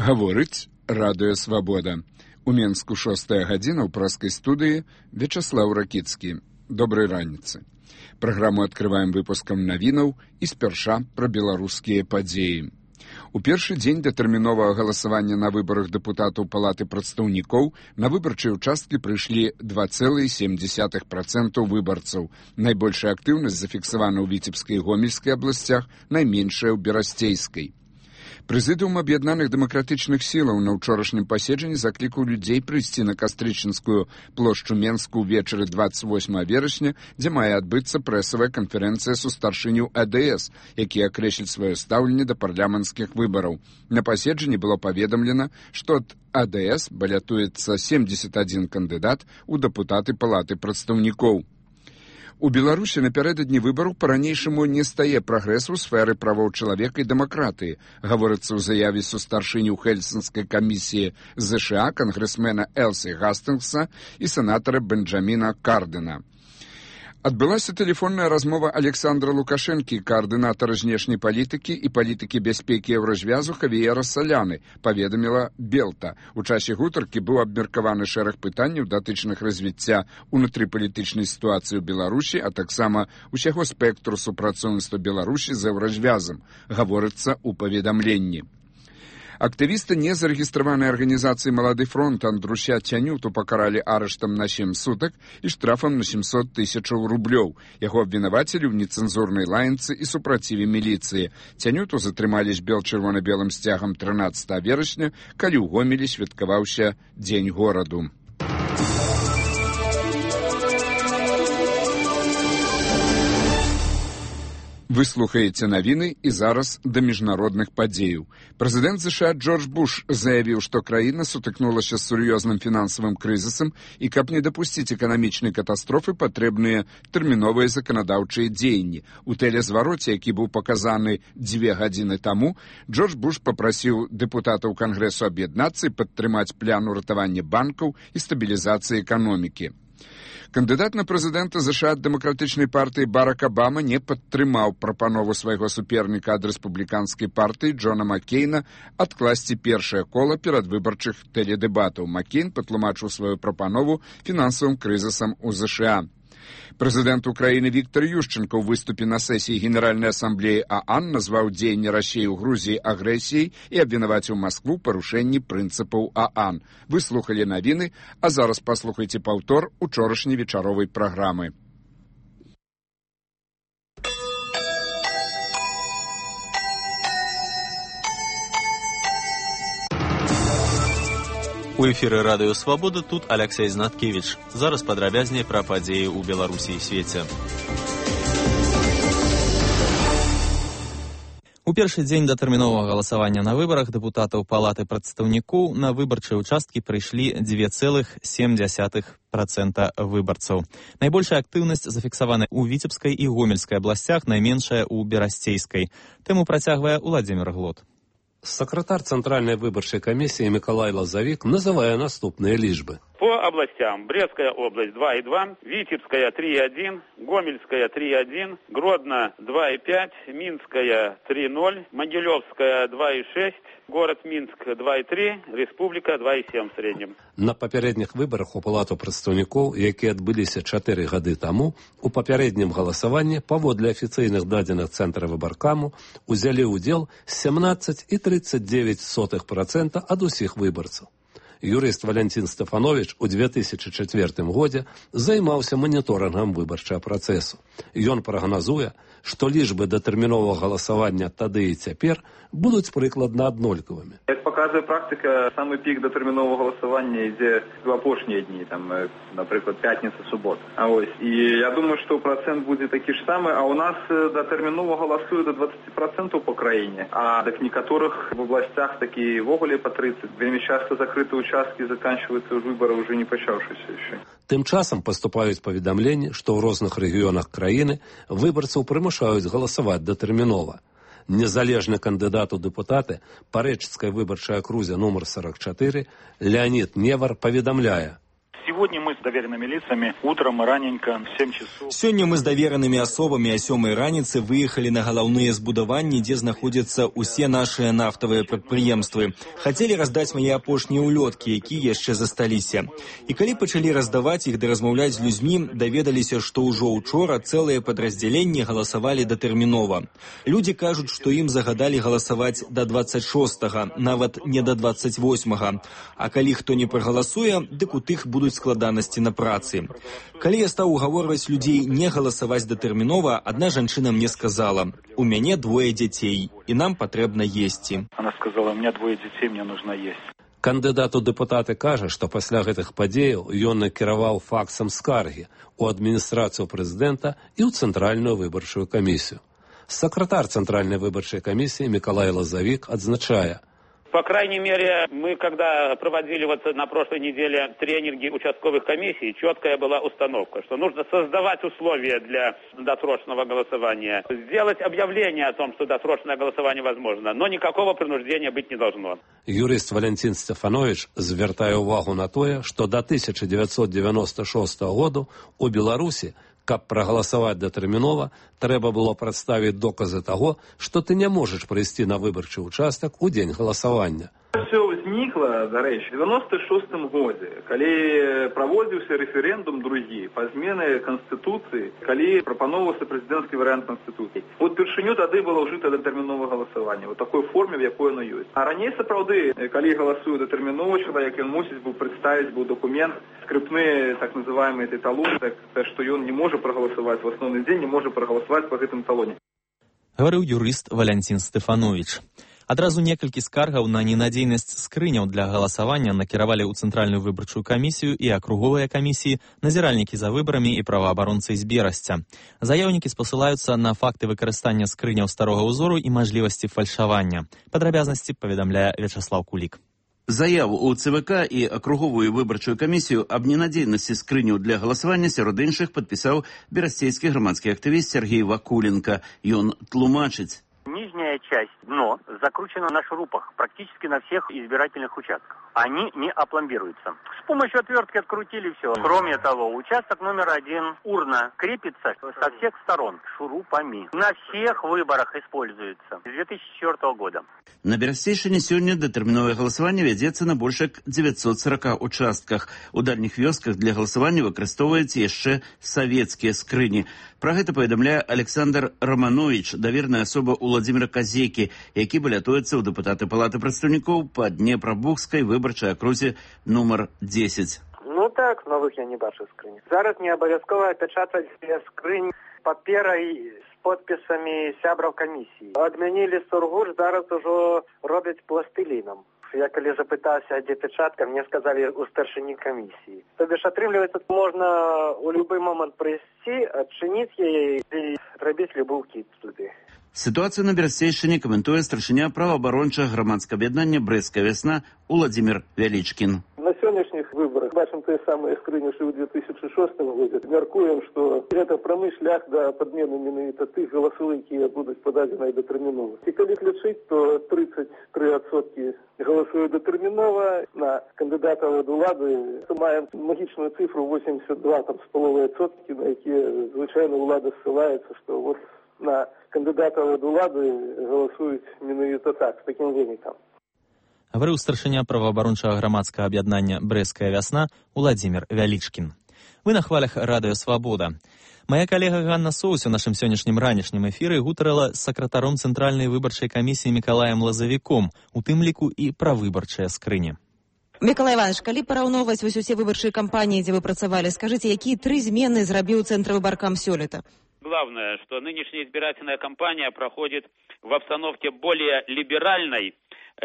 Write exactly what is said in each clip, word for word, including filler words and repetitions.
Гаворыць радыё «Свабода». У Менску шостая гадзіна ў праскай студыі Вячаслаў Ракіцкі. Добрай раніцы. Праграму адкрываем выпускам навінаў і спярша пра беларускія падзеі. У першы дзень датэрміновага галасавання на выбарах дэпутатаў Палаты прадстаўнікоў на выбарчыя ўчасткі прыйшлі два цэлых сем дзесятых працэнта выбарцаў. Найбольшая актыўнасць зафіксавана ў Віцебскай і Гомельскай абласцях, найменшая ў Берасцейскай. Прэзідыум аб'яднаных дэмакратычных сілаў на ўчорашнім паседжанні заклікаў людзей прыйсці на Кастрычынскую плошчу Менску ўвечары дваццаць восьмага верасня, дзе мае адбыцца прэсавая канферэнцыя сустаршыняў А Дэ Эс, якія акрэсляць сваё стаўленне да парламенцкіх выбараў. На паседжанні было паведамлена, што ад А Дэ Эс балятуецца семьдесят один кандыдат у дэпутаты Палаты прадстаўнікоў. У Беларусі напярэдадні выбараў па-ранейшаму не стае прагрэсу ў сферы правоў чалавека і дэмакратыі, гаворыцца ў заяве сустаршыняў Хельсінскай камісіі Зэ Ша А кангрэсмена Элсі Гастынгса і сенатара Бенджаміна Кардена. Адбылася тэлефонная размова Александра Лукашэнкі, каардынатара знешняй палітыкі і палітыкі бяспекі еўразвязу Хавіера Саляны, паведаміла Белта. У часе гутаркі быў абмеркаваны шэраг пытанняў датычных развіцця ўнутрыпалітычнай сітуацыі ў Беларусі, а таксама усяго спектру супрацоўніцтва Беларусі з еўразвязам, гаворыцца ў паведамленні. Актывісты незарэгістраванай арганізацыі «Малады фронт» Андруся Цянюту пакаралі арыштам на сем сутак і штрафам на семьсот тысячаў рублёў. Яго абвінавацілі ў нецэнзурнай лаянцы і супраціве міліцыі. Цянюту затрымалі з бел-чырвона-белым сцягам трынаццатага верасня, калі ў Гомелі святкаваўся Дзень гораду. Вы слухаеце навіны і зараз да міжнародных падзеяў. Прэзідэнт Зэ Ша А Джордж Буш заявіў, што краіна сутыкнулася з сур'ёзным фінансавым крызісам і каб не дапусціць эканамічнай катастрофы, патрэбныя тэрміновыя заканадаўчыя дзеянні. У тэлезвароце, які быў паказаны дзве гадзіны таму, Джордж Буш папрасіў дэпутатаў Кангрэсу аб'яднацца і падтрымаць план уратавання банкаў і стабілізацыі эканомікі. Кандыдат на прэзідэнта Зэ Ша А ад дэмакратычнай партыі Барак Абама не падтрымаў прапанову свайго суперніка ад рэспубліканскай партыі Джона Маккейна адкласці першае кола перадвыбарчых тэледэбатаў. Маккейн патлумачыў сваю прапанову фінансавым крызісам у Зэ Ша А. Прэзідэнт Украіны Віктор Ющенко ў выступе на сесіі Генеральнай асамблеі А А Н назваў дзеянні Расіі ў Грузіі агрэсіяй і абвінаваціў Маскву ў парушэнні прынцыпаў А А Н. Вы слухалі навіны, а зараз паслухайце паўтор учорашняй вечаровай праграмы. У эфіры радыё «Свабода», тут Аляксей Знаткевіч. Зараз падрабязней пра падзеі ў Беларусі і свеце. У першы дзень датэрміновага галасавання на выбарах дэпутатаў Палаты прадстаўнікоў на выбарчыя ўчасткі прыйшлі два цэлых сем дзесятых працэнта выбарцаў. Найбольшая актыўнасць зафіксавана ў Віцебскай і Гомельскай абласцях, найменшая ў Берасцейскай. Тэму працягвае Уладзімір Глот. Сакратар Центральной выборчей комиссии Миколай Лазовик называя наступные лишбы. По областям: Брестская область два и два, Витебская три и один, Гомельская три и один, Гродно два и пять, Минская три и ноль, Могилевская два и шесть, город Минск два и три, Республика два и семь в среднем. На папярэдніх выбарах у Палату прадстаўнікоў, якія адбыліся чатыры гады таму, у папярэднім галасаванні паводле афіцыйных дадзеных цэнтра выбаркаму узялі ўдзел семнадцать и тридцать девять сотых працэнта ад усіх выбарцаў. Юрыст Валентин Стефанович у две тысячи четвёртым годзе займаўся маніторынгам выбарчага працэсу. Ён прагназуе, што лічбы датэрміновага галасавання тады і цяпер будуць прыкладна аднолькавымі. Як паказвае практыка, самы пік датэрміновага галасавання ідзе в апошнія дні, там, напрыклад, пятніца, субота. А ось, і я думаю, што працэнт будзе такі ж самы, а у нас датэрмінова галасуе до двадцать процентов по краіне, а так некаторых в областях такі ввогуле по тридцать. Вельмі часто закрыты участкі заканчиваются выборы уже не пачаўшыся яшчэ. Тым часам паступаюць паведамленні, што ў розных рэгіёнах краіны выбарцаў прымушаюць галасаваць датэрмінова. Незалежны кандыдат у дэпутаты па Рэчыцкай выбарчай акрузе нумар сорок чатыры Леонид Невар паведамляе. Сегодня мы с доверенными лицами утром раненько в семь часов. Сёння мы з даверанымі асобамі а сёмай раніцы выехалі на галаўныя збудаванні, дзе знаходзяцца ўсе нашыя нафтавыя прадпрыемствы. Хацелі раздаць мае апошнія ўлёткі, якія яшчэ засталіся. І калі пачалі раздаваць іх ды размаўляць з людзьмі, даведаліся, што ўжо учора цэлыя падраздзяленні галасавалі датэрмінова. Людзі кажуць, што ім загадалі галасаваць да дваццаць шостага, нават не да дваццаць восьмага. А калі хто не прагаласуе, дык у тых будуць складанасці на працы. Калі я стаў угаворваць людзей не галасаваць датэрмінова, адна жанчына мне сказала: «У мяне двое дзяцей, і нам патрэбна есці». Она сказала: «У меня двое детей, мне нужно есть». Кандыдат у дэпутаты кажа, што пасля гэтых падзеяў ён накіраваў факсам скаргі ў адміністрацыю прэзідэнта і ў Цэнтральную выбарчую камісію. Сакратар Цэнтральнай выбарчай камісіі Миколай Лазавик адзначае: По крайней мере, мы, когда проводили вот на прошлой неделе тренинги участковых комиссий, четкая была установка, что нужно создавать условия для досрочного голосования, сделать объявление о том, что досрочное голосование возможно, но никакого принуждения быть не должно. Юрист Валентин Стефанович звяртае ўвагу на тое, што да тысяча дзевяцьсот девяносто шостага году у Беларусі, каб прагаласаваць датэрмінова, трэба было прадставіць доказы таго, што ты не можаш прыйсці на выбарчы ўчастак у дзень галасавання. Все ўзнікла, дарэчы, в девяносто шостым годзе, калі праводзіўся рэферэндум другі па змене Канстытуцыі, калі прапаноўваўся прэзідэнцкі варыянт Канстытуцыі. Вот упершыню тады было ўжыта датэрміновае галасаванне, вот такой форме, в якой оно ёсць. А раней, сапраўды, калі галасуе датэрмінова, чалавек, ён мусіць быў прадставіць быў документ, скрыпны, так называемый талон, так, што ён не можа прагаласаваць в асноўны дзень, не можа прагаласаваць па гэтым талоне. Гаварыў юрыст Валентин Стефанович. Адразу некалькі скаргаў на ненадзейнасць скрыняў для галасавання накіравалі ў Цэнтральную выбарчую камісію і акруговыя камісіі, назіральнікі за выбарамі і праваабаронцы з Берасця. Заяўнікі спасылаюцца на факты выкарыстання скрыняў старога ўзору і мажлівасці фальшавання. Падрабязнасці паведамляе Вячаслав Кулік. Заяву у ЦВК і акруговую выбарчую камісію аб ненадзейнасці скрыняў для галасавання сярод іншых падпісаў берасцейскі грамадскі актывіст Сергей Вакуленко. Ён тлумачыць: Нижняя часть, дно, закручена на шурупах практически на всех избирательных участках. Они не опломбируются. С помощью отвертки открутили все. Кроме того, участок номер один, урна, крепится со всех сторон шурупами. На всех выборах используется с две тысячи четвёртого года. На Берасцейшыне сёння датэрміновае галасаванне вядзецца на больш як дзевяцьсот сорока участках. У дальніх вёсках для галасавання выкарыстоўваюць яшчэ савецкія скрыні. Пра гэта паведамляе Александр Романович, даверная асоба Владимира Казейкі, які балятуецца ў дэпутаты Палаты прадстаўнікоў па Днепрабухскай выбарчай акрузе нумар дзесяць. Ну так, новых я не бачу скрыні. Зараз не абавязкова пячатаць скрынь паперай з подпісамі сябраў камісіі. Адмянілі сургуш, зараз ужо робяць пластылінам. Я калі запытаўся, дзе пячатка, мне сказалі у старшыні камісіі. То бишь, атрымліваецца, можна у любы момант прыйсці, адчыніць яе і рабіць любы ўкід туды. Ситуацию на Берасцейшыне каментуе старшыня праваабарончага грамадскага аб'яднання «Брэсцкая вясна» Владимир Вялічкін. На сённяшніх выборах бачым тыя самыя скрыні, што ў две тысячи шостым годзе. Мяркуем, што гэта прамы шлях да падмены менавіта тых галасоў, якія будуць пададзеныя датэрмінова. І калі лічыць, то тридцать три адсоткі галасуюць датэрмінова на кандыдатаў ад улады. Маем магічную цифру восемьдесят два там з паловай адсоткі, на якія звычайна ўлада ссылаецца, што вот на кандыдатаў ад улады галасуюць менавіта так, з такім вынікам. Гаварыў старшыня праваабарончага грамадскага аб'яднання «Брэсцкая вясна» Владимир Вялічкін. Вы на хвалях радыё «Свабода». Моя калега Ганна Соус у нашым сённяшнім ранішнім эфіры гутарыла з сакратаром Цэнтральнай выбарчай камісіі Мікалаем Лазавіком, у тым ліку і пра выбарчыя скрыні. Миколай Иванович, калі параўноўваць вось усе выбарчыя кампаніі, дзе вы працавалі, скажыце, якія тры змены зрабіў Цэнтравыбаркам сёлета? Главное, что нынешняя избирательная кампания проходит в обстановке более либеральной,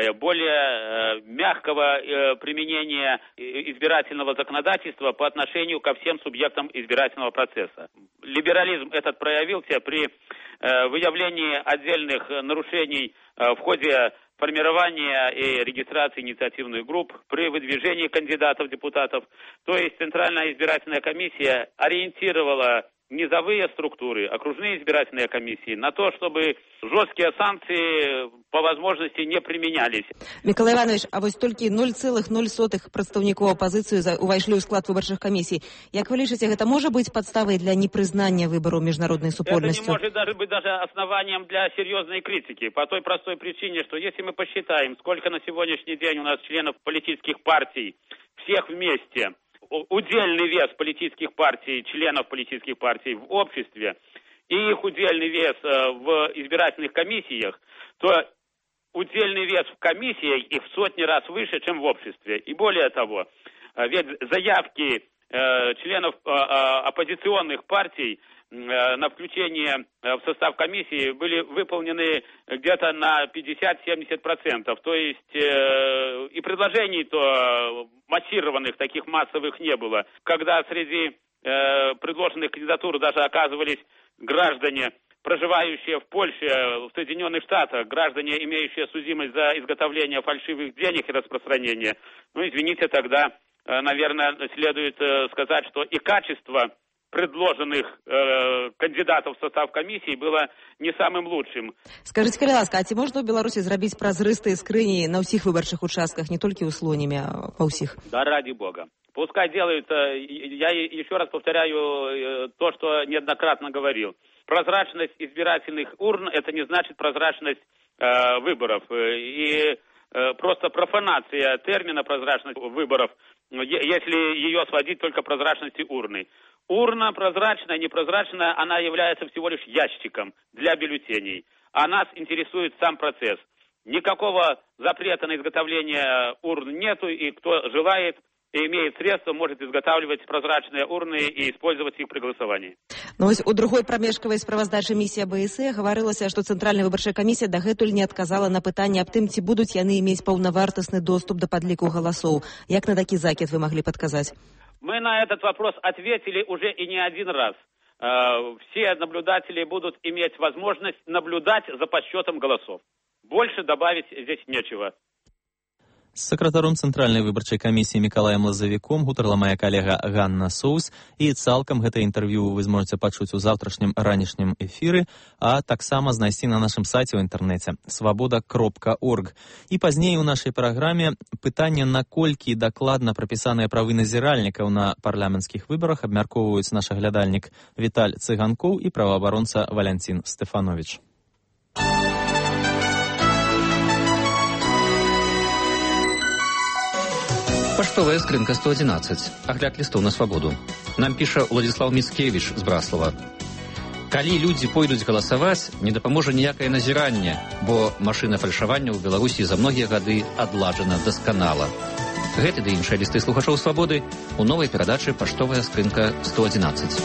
более мягкого применения избирательного законодательства по отношению ко всем субъектам избирательного процесса. Либерализм этот проявился при выявлении отдельных нарушений в ходе формирования и регистрации инициативных групп, при выдвижении кандидатов в депутатов. То есть Центральная избирательная комиссия ориентировала низовые структуры, окружные избирательные комиссии, на то, чтобы жесткие санкции по возможности не применялись. Миколай Иванович, а вот только ноль целых ноль сотых представников оппозиции увайшли ў склад выборчых комиссий. Як вы лічыце, это может быть подставой для непризнания выборов международной супольностью? Это не может даже быть даже основанием для серьезной критики, по той простой причине, что если мы посчитаем, сколько на сегодняшний день у нас членов политических партий, всех вместе, удельный вес политических партий, членов политических партий в обществе и их удельный вес в избирательных комиссиях, то удельный вес в комиссиях их в сотни раз выше, чем в обществе. И более того, ведь заявки членов оппозиционных партий на включение в состав комиссии были выполнены где-то на пятьдесят-семьдесят процентов. То есть э, и предложений-то массированных, таких массовых не было. Когда среди э, предложенных кандидатур даже оказывались граждане, проживающие в Польше, в Соединенных Штатах, граждане, имеющие судимость за изготовление фальшивых денег и распространение, ну, извините, тогда, э, наверное, следует э, сказать, что и качество предложенных э, кандидатов в состав комиссии было не самым лучшим. Скажите, калі ласка, а ці можна ў Беларусі зрабіць празрыстыя скрыні на ўсіх выбарчых участках, не только у Слониме, а по ўсіх? Да, ради бога. Пускай делают, я еще раз повторяю то, что неоднократно говорил. Прозрачность избирательных урн – это не значит прозрачность э, выборов. И э, просто профанация термина прозрачность выборов, если ее сводить только к прозрачности урны. Урна прозрачная, непрозрачная, она является всего лишь ящиком для бюллетеней. А нас интересует сам процесс. Никакого запрета на изготовление урн нету, и кто желает и имеет средства, может изготавливать прозрачные урны и использовать их при голосовании. Ну, у другой промежкавай справаздачы миссия БСЭ гаварылася, што Цэнтральная выбарчая камісія дагэтуль не адказала на пытанне аб тым, ці будуць яны мець паўнавартасны доступ да падліку галасоў. Як на такі закід вы маглі падказаць? Мы на этот вопрос ответили уже и не один раз. Все наблюдатели будут иметь возможность наблюдать за подсчетом голосов. Больше добавить здесь нечего. З сакратаром Цэнтральнай выбарчай камісіі Мікалаем Лазавіком гутарла моя калега Ганна Соус, і цалкам гэта інтэрв'ю вы зможаце пачуць у заўтрашнім ранішнім эфіры, а таксама знайсці на нашым сайце ў інтэрнэце свабода кропка орг. І пазней у нашай праграме пытанне, наколькі дакладна прапісаныя правы назіральнікаў на парламенцкіх выбарах абмяркоўваюць наш глядальнік Віталь Цыганкоў і праваабаронца Валянцін Стэфанович. Паштовая скрынка сто одиннадцать. Агляд лістоў на свабоду. Нам піша Владислав Міцкевіч з Браслава. Калі людзі пойдуць галасаваць, не дапаможа ніякае назіранне, бо машына фальшавання ў Беларусі за многія гады адладжана дасканала. Гэты ды іншыя лісты слухачоў свабоды у новай перадачы «Паштовая скрынка сто одиннадцать».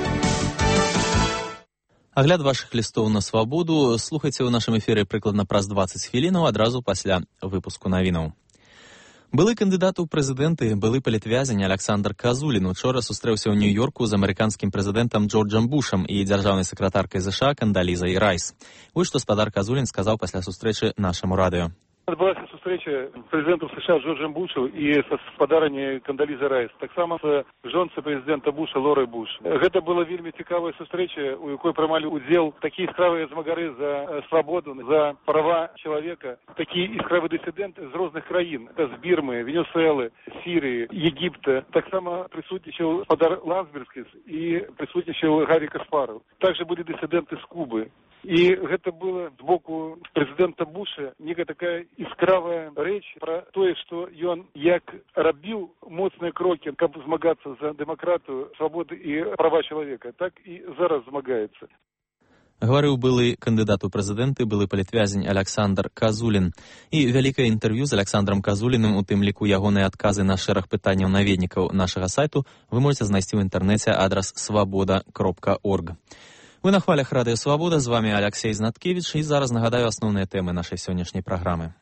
Агляд вашых лістоў на свабоду слухайце ў нашым эфіры прыкладна праз дваццаць хвілінаў адразу пасля выпуску навінаў. Былы кандыдат у прэзідэнты, былы палітвязень Александр Казулін учора сустрэўся ў Нью-Йорку з амерыканскім прэзідэнтам Джорджам Бушам і дзяржаўнай сакратаркай ЗША Кандалізай Райс. Вось што спадар Казулін сказаў пасля сустрэчы нашаму радыё. Адбылася сустрэча прэзідэнтаў США з Джорджам Бушам і са спадаранняй Кандалізай Райс, таксама з жонцай прэзідэнта Буша Лорай Буш. Гэта была вельмі цікавая сустрэча, у якой прымалі ўдзел такія іскравыя змагары за свабоду, за права чалавека, такі іскравы дысідэнт з розных краін, з Бірмы, Венесуэлы, Сірыі, Егіпта. Таксама прысутнічаў спадар Лансбергіс і прысутнічаў Гарі Каспаров. Также былі дысідэнты з Кубы. І гэта было з боку прэзідэнта Буша некая такая іскравая рэч пра тое, што ён як рабіў моцныя крокі, каб змагацца за дэмакратыю, свабоды і права чалавека, так і зараз змагаецца. Гаварыў былы кандыдат у прэзідэнты, былы палітвязень Александр Казулін. І вялікае інтэрв'ю з Александром Казуліным, у тым ліку ягоныя адказы на шэраг пытанняў наведнікаў нашага сайту, вы можете знайсці ў інтэрнэце адрас свабода кропка орг. Вы на хвалях радыё Свабода, з вами Алексей Знаткевич, і зараз нагадаю асноўныя тэмы нашай сённяшняй праграмы.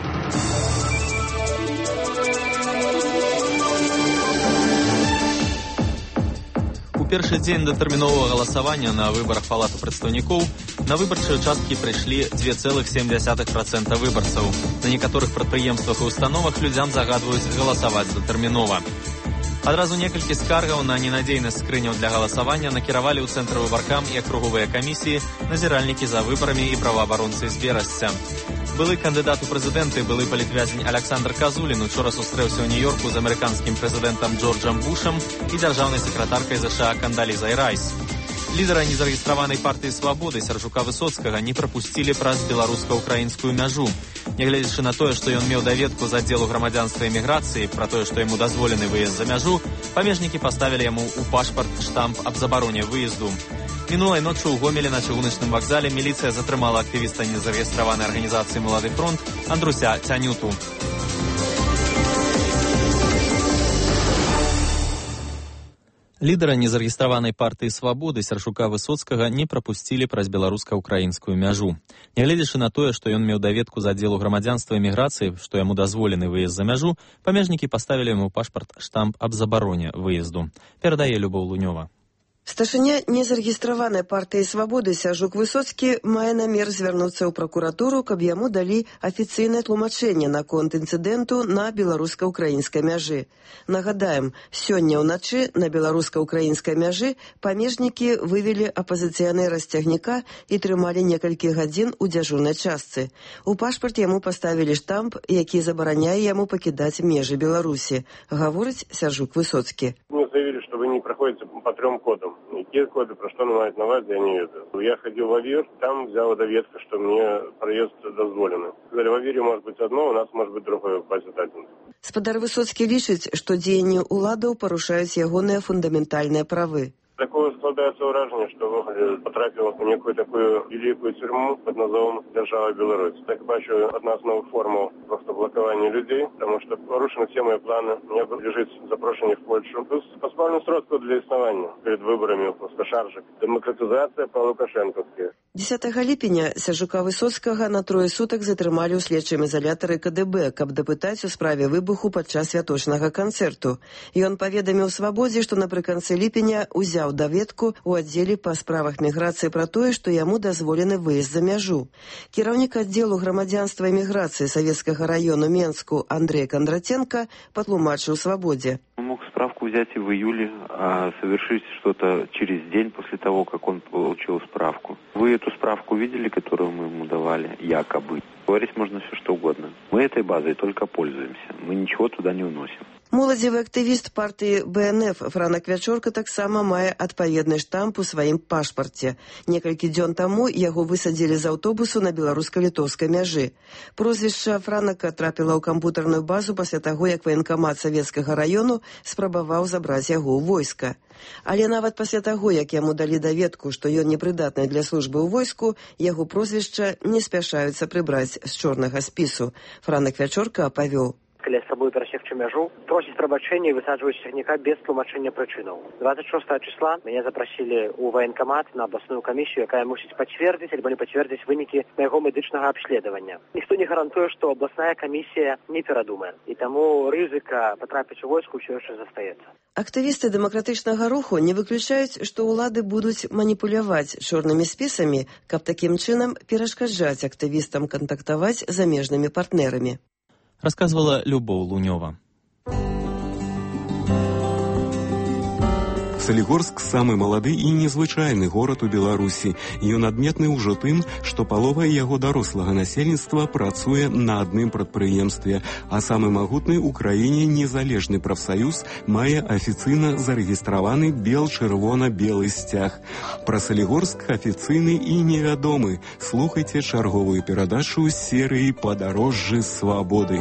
У першы дзень датэрміновага галасавання на выбарах палаты прадстаўнікоў на выбарчыя участкі прыйшлі два цэлых сем дзесятых працэнта выбарцаў. На некаторых прадпрыемствах і установах людзям загадваюць галасаваць датэрмінова. Адразу некалькі скаргаў на ненадзейнасць скрыняў для галасавання накіравалі ў цэнтр выбаркам і акруговыя камісіі, назіральнікі за выбарамі і праваабаронцы з Берасця. Былы кандыдат у прэзідэнты, былы палітвязень Александр Казулін учора сустрэўся ў Нью-Йорку з амерыканскім прэзідэнтам Джорджам Бушам і дзяржаўнай сакратаркай ЗША Кандалізай Райс. Лідара незарэгістраванай партыі «Свабоды» Сяржука Высоцкага не прапусцілі праз беларуска-украінскую мяжу. Нягледзячы на тое, што ён меў даведку з аддзелу грамадзянства і міграцыі пра тое, што яму дазволены выезд за мяжу, памежнікі паставілі яму ў пашпарт штамп аб забароне выезду. Мінулай ноччу ў Гомелі на чыгуначным вакзале міліцыя затрымала актывіста незарэгістраванай арганізацыі «Малады фронт» Андруся Цянюту. Лідара незарэгістраванай партыі «Свабоды» Сяржука Высоцкага не прапусцілі праз беларуска-украінскую мяжу. Нягледзячы на тое, што ён меў даведку з аддзелу грамадзянства і міграцыі, што яму дазволены выезд за мяжу, памежнікі паставілі яму пашпарт штамп аб забароне выезду. Перадае Любоў Лунёва. Старшыня незарэгістраванай партыі «Свабоды» Сяржук Высоцкі мае намер звярнуцца ў пракуратуру, каб яму далі афіцыйнае тлумачэнне наконт інцыдэнту на беларуска-украінскай мяжы. Нагадаем, сёння ўначы на беларуска-украінскай мяжы памежнікі вывелі апазіцыянэра з цягніка і трымалі некалькі гадзін у дзяжурнай частцы. У пашпарт яму паставілі штамп, які забараняе яму пакідаць межы Беларусі, гаворыць Сяржук Высоцкі. Мне заявили, что вы не проходите по трем кодам. Какие коды, про что намазать на вас, я не ведаю. Я ходил в АВИР, там взяла доведка, что мне проезд дозволено. Сказали, в АВИРе может быть одно, у нас может быть другое в базе дадзеных. Спадар Высоцкі лічыць, што дзеянні ўладаў парушаюць ягоныя фундаментальныя правы. Такое складаецца ўражанне, што потрапіла в некую такую великую тюрьму под назвом «Держава Беларусь». Так бачу, одна з новых формул просто блокування людей, потому что порушены все мои планы. Мне лежит запрошение в Польшу. Плюс позбавлен сродку для існування перед выборами просто шаржик. Демократизация по-лукашенковски. дзесятага ліпеня Сяржука Высоцкага на трое сутак затрымалі ў следчым ізалятары КДБ, каб дапытаць у справе выбуху падчас святочнага канцэрту. Ён паведаміў «Свабодзе», што напрыканцы ліпеня узяў даведку ў аддзеле па справах міграцыі пра тое, што яму дазволены выезд за мяжу. Кіраўнік аддзелу грамадзянства і міграцыі Савецкага району Менску Андрей Кондратенко патлумачыў «Свободе». Он мог справку взять и в июле, а совершить что-то через день после того, как он получил справку. Вы эту справку видели, которую мы ему давали, якобы? Говорить можно все что угодно. Мы этой базой только пользуемся. Мы ничего туда не уносим. Моладзевы актывіст партыі БНФ Франак Вячорка таксама мае адпаведны штамп у сваім пашпарце. Некалькі дзён таму яго высадзілі з аўтобусу на беларуска-літоўскай мяжы. Прозвішча Франака трапіла ў кампутарную базу пасля таго, як ваенкамат Савецкага раёну спрабаваў забраць яго ў войска. Але нават пасля таго, як яму далі даведку, што ён непрыдатны для службы ў войску, яго прозвішча не спяшаюцца прыбраць з чорнага спісу. Франак Вячорка апавёў. Калі з сабой перасекчы мяжу, просіць прабачэння і высаджваюць цягніка без тлумачэння прычынаў. двадцать шестого числа мяне запрасілі ў ваенкамат на абласную камісію, якая мусіць пацвердзіць альбо не пацвердзіць вынікі майго медычнага абследавання. Ніхто не гарантуе, што абласная камісія не перадумае, і таму рызыка патрапіць у войску ўсё яшчэ застаецца. Актывісты дэмакратычнага руху не выключаюць, што ўлады будуць маніпуляваць чорнымі спісамі, каб такім чынам перашкаджаць актывістам кантактаваць з замежнымі партнерамі. Рассказывала Любоў Лунёва. Салігорск – самы малады і незвычайны горад у Беларусі. Ён адметны ўжо тым, што палова яго дарослага насельніцтва працуе на адным прадпрыемстве, а самы магутны ў краіне незалежны прафсаюз мае афіцыйна зарэгістраваны бел-чырвона-белы сцяг. Пра Салігорск афіцыйны і невядомы. Слухайце чарговую перадачу з серыі «Падарожжы свабоды».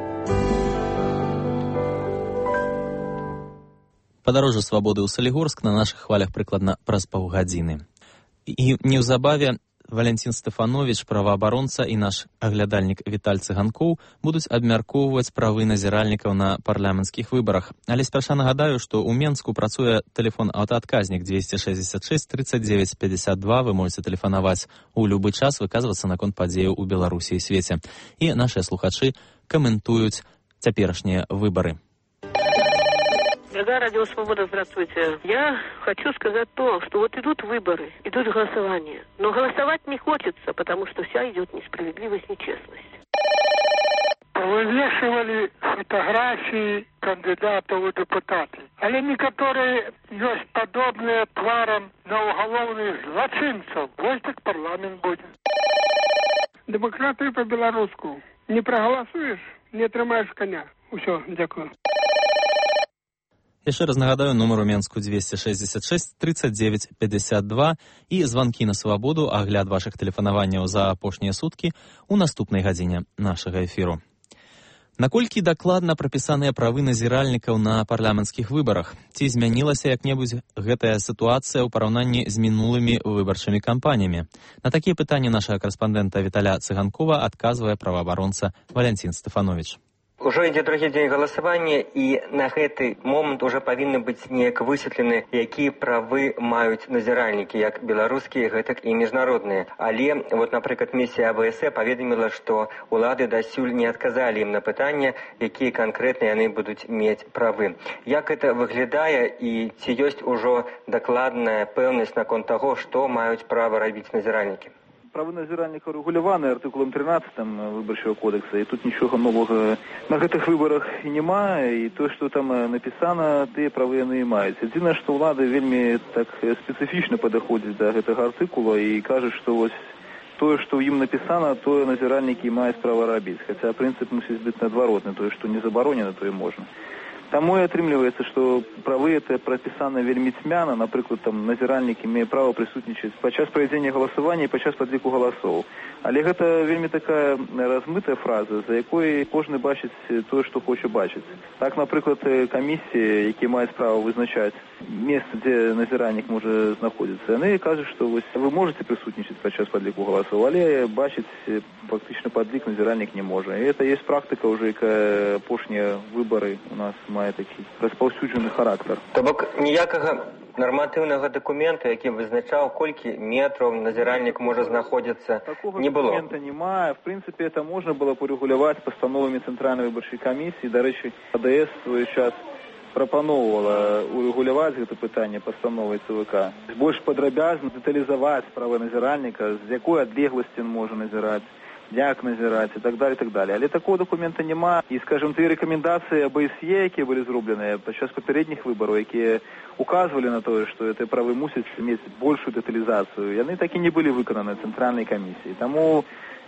Падарожжа свабоды ў Салігорск на нашых хвалях прыкладна праз паўгадзіны. І неўзабаве Валентин Стефанович, праваабаронца, і наш аглядальнік Віталь Цыганкоў будуць абмяркоўваць правы назіральнікаў на парламенцкіх выбарах. Але спярша нагадаю, што ў Менску працуе тэлефон-аўтаадказнік двести шестьдесят шесть тридцать девять пятьдесят два. Вы можете тэлефанаваць у любы час, выказвацца наконт падзеяў у Беларусі і свеце. І нашыя слухачы каментуюць цяперашнія выбары. Дорогая Радио Свобода, здравствуйте. Я хочу сказать то, что вот идут выборы, идут голосования. Но голосовать не хочется, потому что вся идет несправедливость, нечестность. Повывешивали фотографии кандидатов в депутаты. Але некоторые есть подобные тварам на уголовных злочинцев. Вот так парламент будет. Демократию по-белоруску. Не проголосуешь, не тримаешь коня. Усё, дякую. Яшчэ раз нагадаю, нумар у Менску двести шестьдесят шесть тридцать девять пятьдесят два і званкі на свабоду, агляд вашых тэлефанаванняў за апошнія суткі у наступнай гадзіне нашага эфіру. Наколькі дакладна прапісаныя правы назіральнікаў на парламенцкіх выбарах? Ці змянілася як-небудзь гэтая сітуацыя ў параўнанні з мінулымі выбарчымі кампаніямі? На такія пытанні нашага карэспандэнта Віталя Цыганкова адказвае праваабаронца Валянцін Стэфановіч. Ужо ідзе другі дзень галасавання, і на гэты момант уже павінны быць неяк высветлены, якія правы маюць назіральнікі, як беларускія, гэтак і міжнародныя. Але, вот, напрыклад, місія А Бэ Эс Э паведаміла, што ўлады дасюль не адказалі ім на пытанне, якія канкрэтна яны будуць мець правы. Як гэта выглядае і ці ёсць ужо дакладная пэўнасць наконт таго, што маюць права рабіць назіральнікі? Правы назіральніка рэгуляваны артыкулам тринадцатым выбарчага кодекса, і тут нічога новага на гэтых выбарах і няма, і то, што там напісана, тыя правы яны і маюць. Адзінае, што ўлады вельмі так спецыфічна падыходзяць да гэтага артыкула і кажуць, што вось тое, што ў ім напісана, тое назіральнікі маюць права рабіць. Хаця прынцып мусіць быць надваротны, тое, што не забаронена, тое можна. Таму і атрымліваецца, што правы это прапісана вельмі цьмяна, напрыклад, там назіральнік мае права прысутнічаць падчас правядзення галасавання і падчас падліку галасоў. Але гэта вельмі такая размытая фраза, за якой кожны бачыць тое, што хоча бачыць. Так, напрыклад, камісіі, якія маюць права вызначаць месца, дзе назіральнік можа знаходзіцца, яны кажуць, што вось вы можаце прысутнічаць падчас падліку галасоў, але бачыць фактычна падлік назіральнік не можа. І гэта ёсць практыка ўжо, якая апошнія выбары у нас мае такі распаўсюджаны характар. То бок ніякага нарматыўнага дакумента, які вызначаў, колькі метраў назіральнік можа знаходзіцца, не было. Такога дакумента немає. В прынцыпе, это можна было парэгуляваць пастановамі Цэнтральнай выбарчай камісіі. Дарэчы, А Дэ Эс свой час прапаноўвала урэгуляваць гэта пытанне пастановай Цэ Вэ Ка. Больш падрабязна дэталізаваць правы назіральніка, з якой адлегласці ён можа назіраць, як назіраць і так далее, так далее. Але такого документа няма. І, скажем, ті рекомендації А Бэ Эс Е, які були зроблені падчас папярэдніх выбараў, які указывали на тое, што гэтыя правы мусяць мець большую дэталізацыю, яны так і не былі выкананы цэнтральнай камісіяй. Таму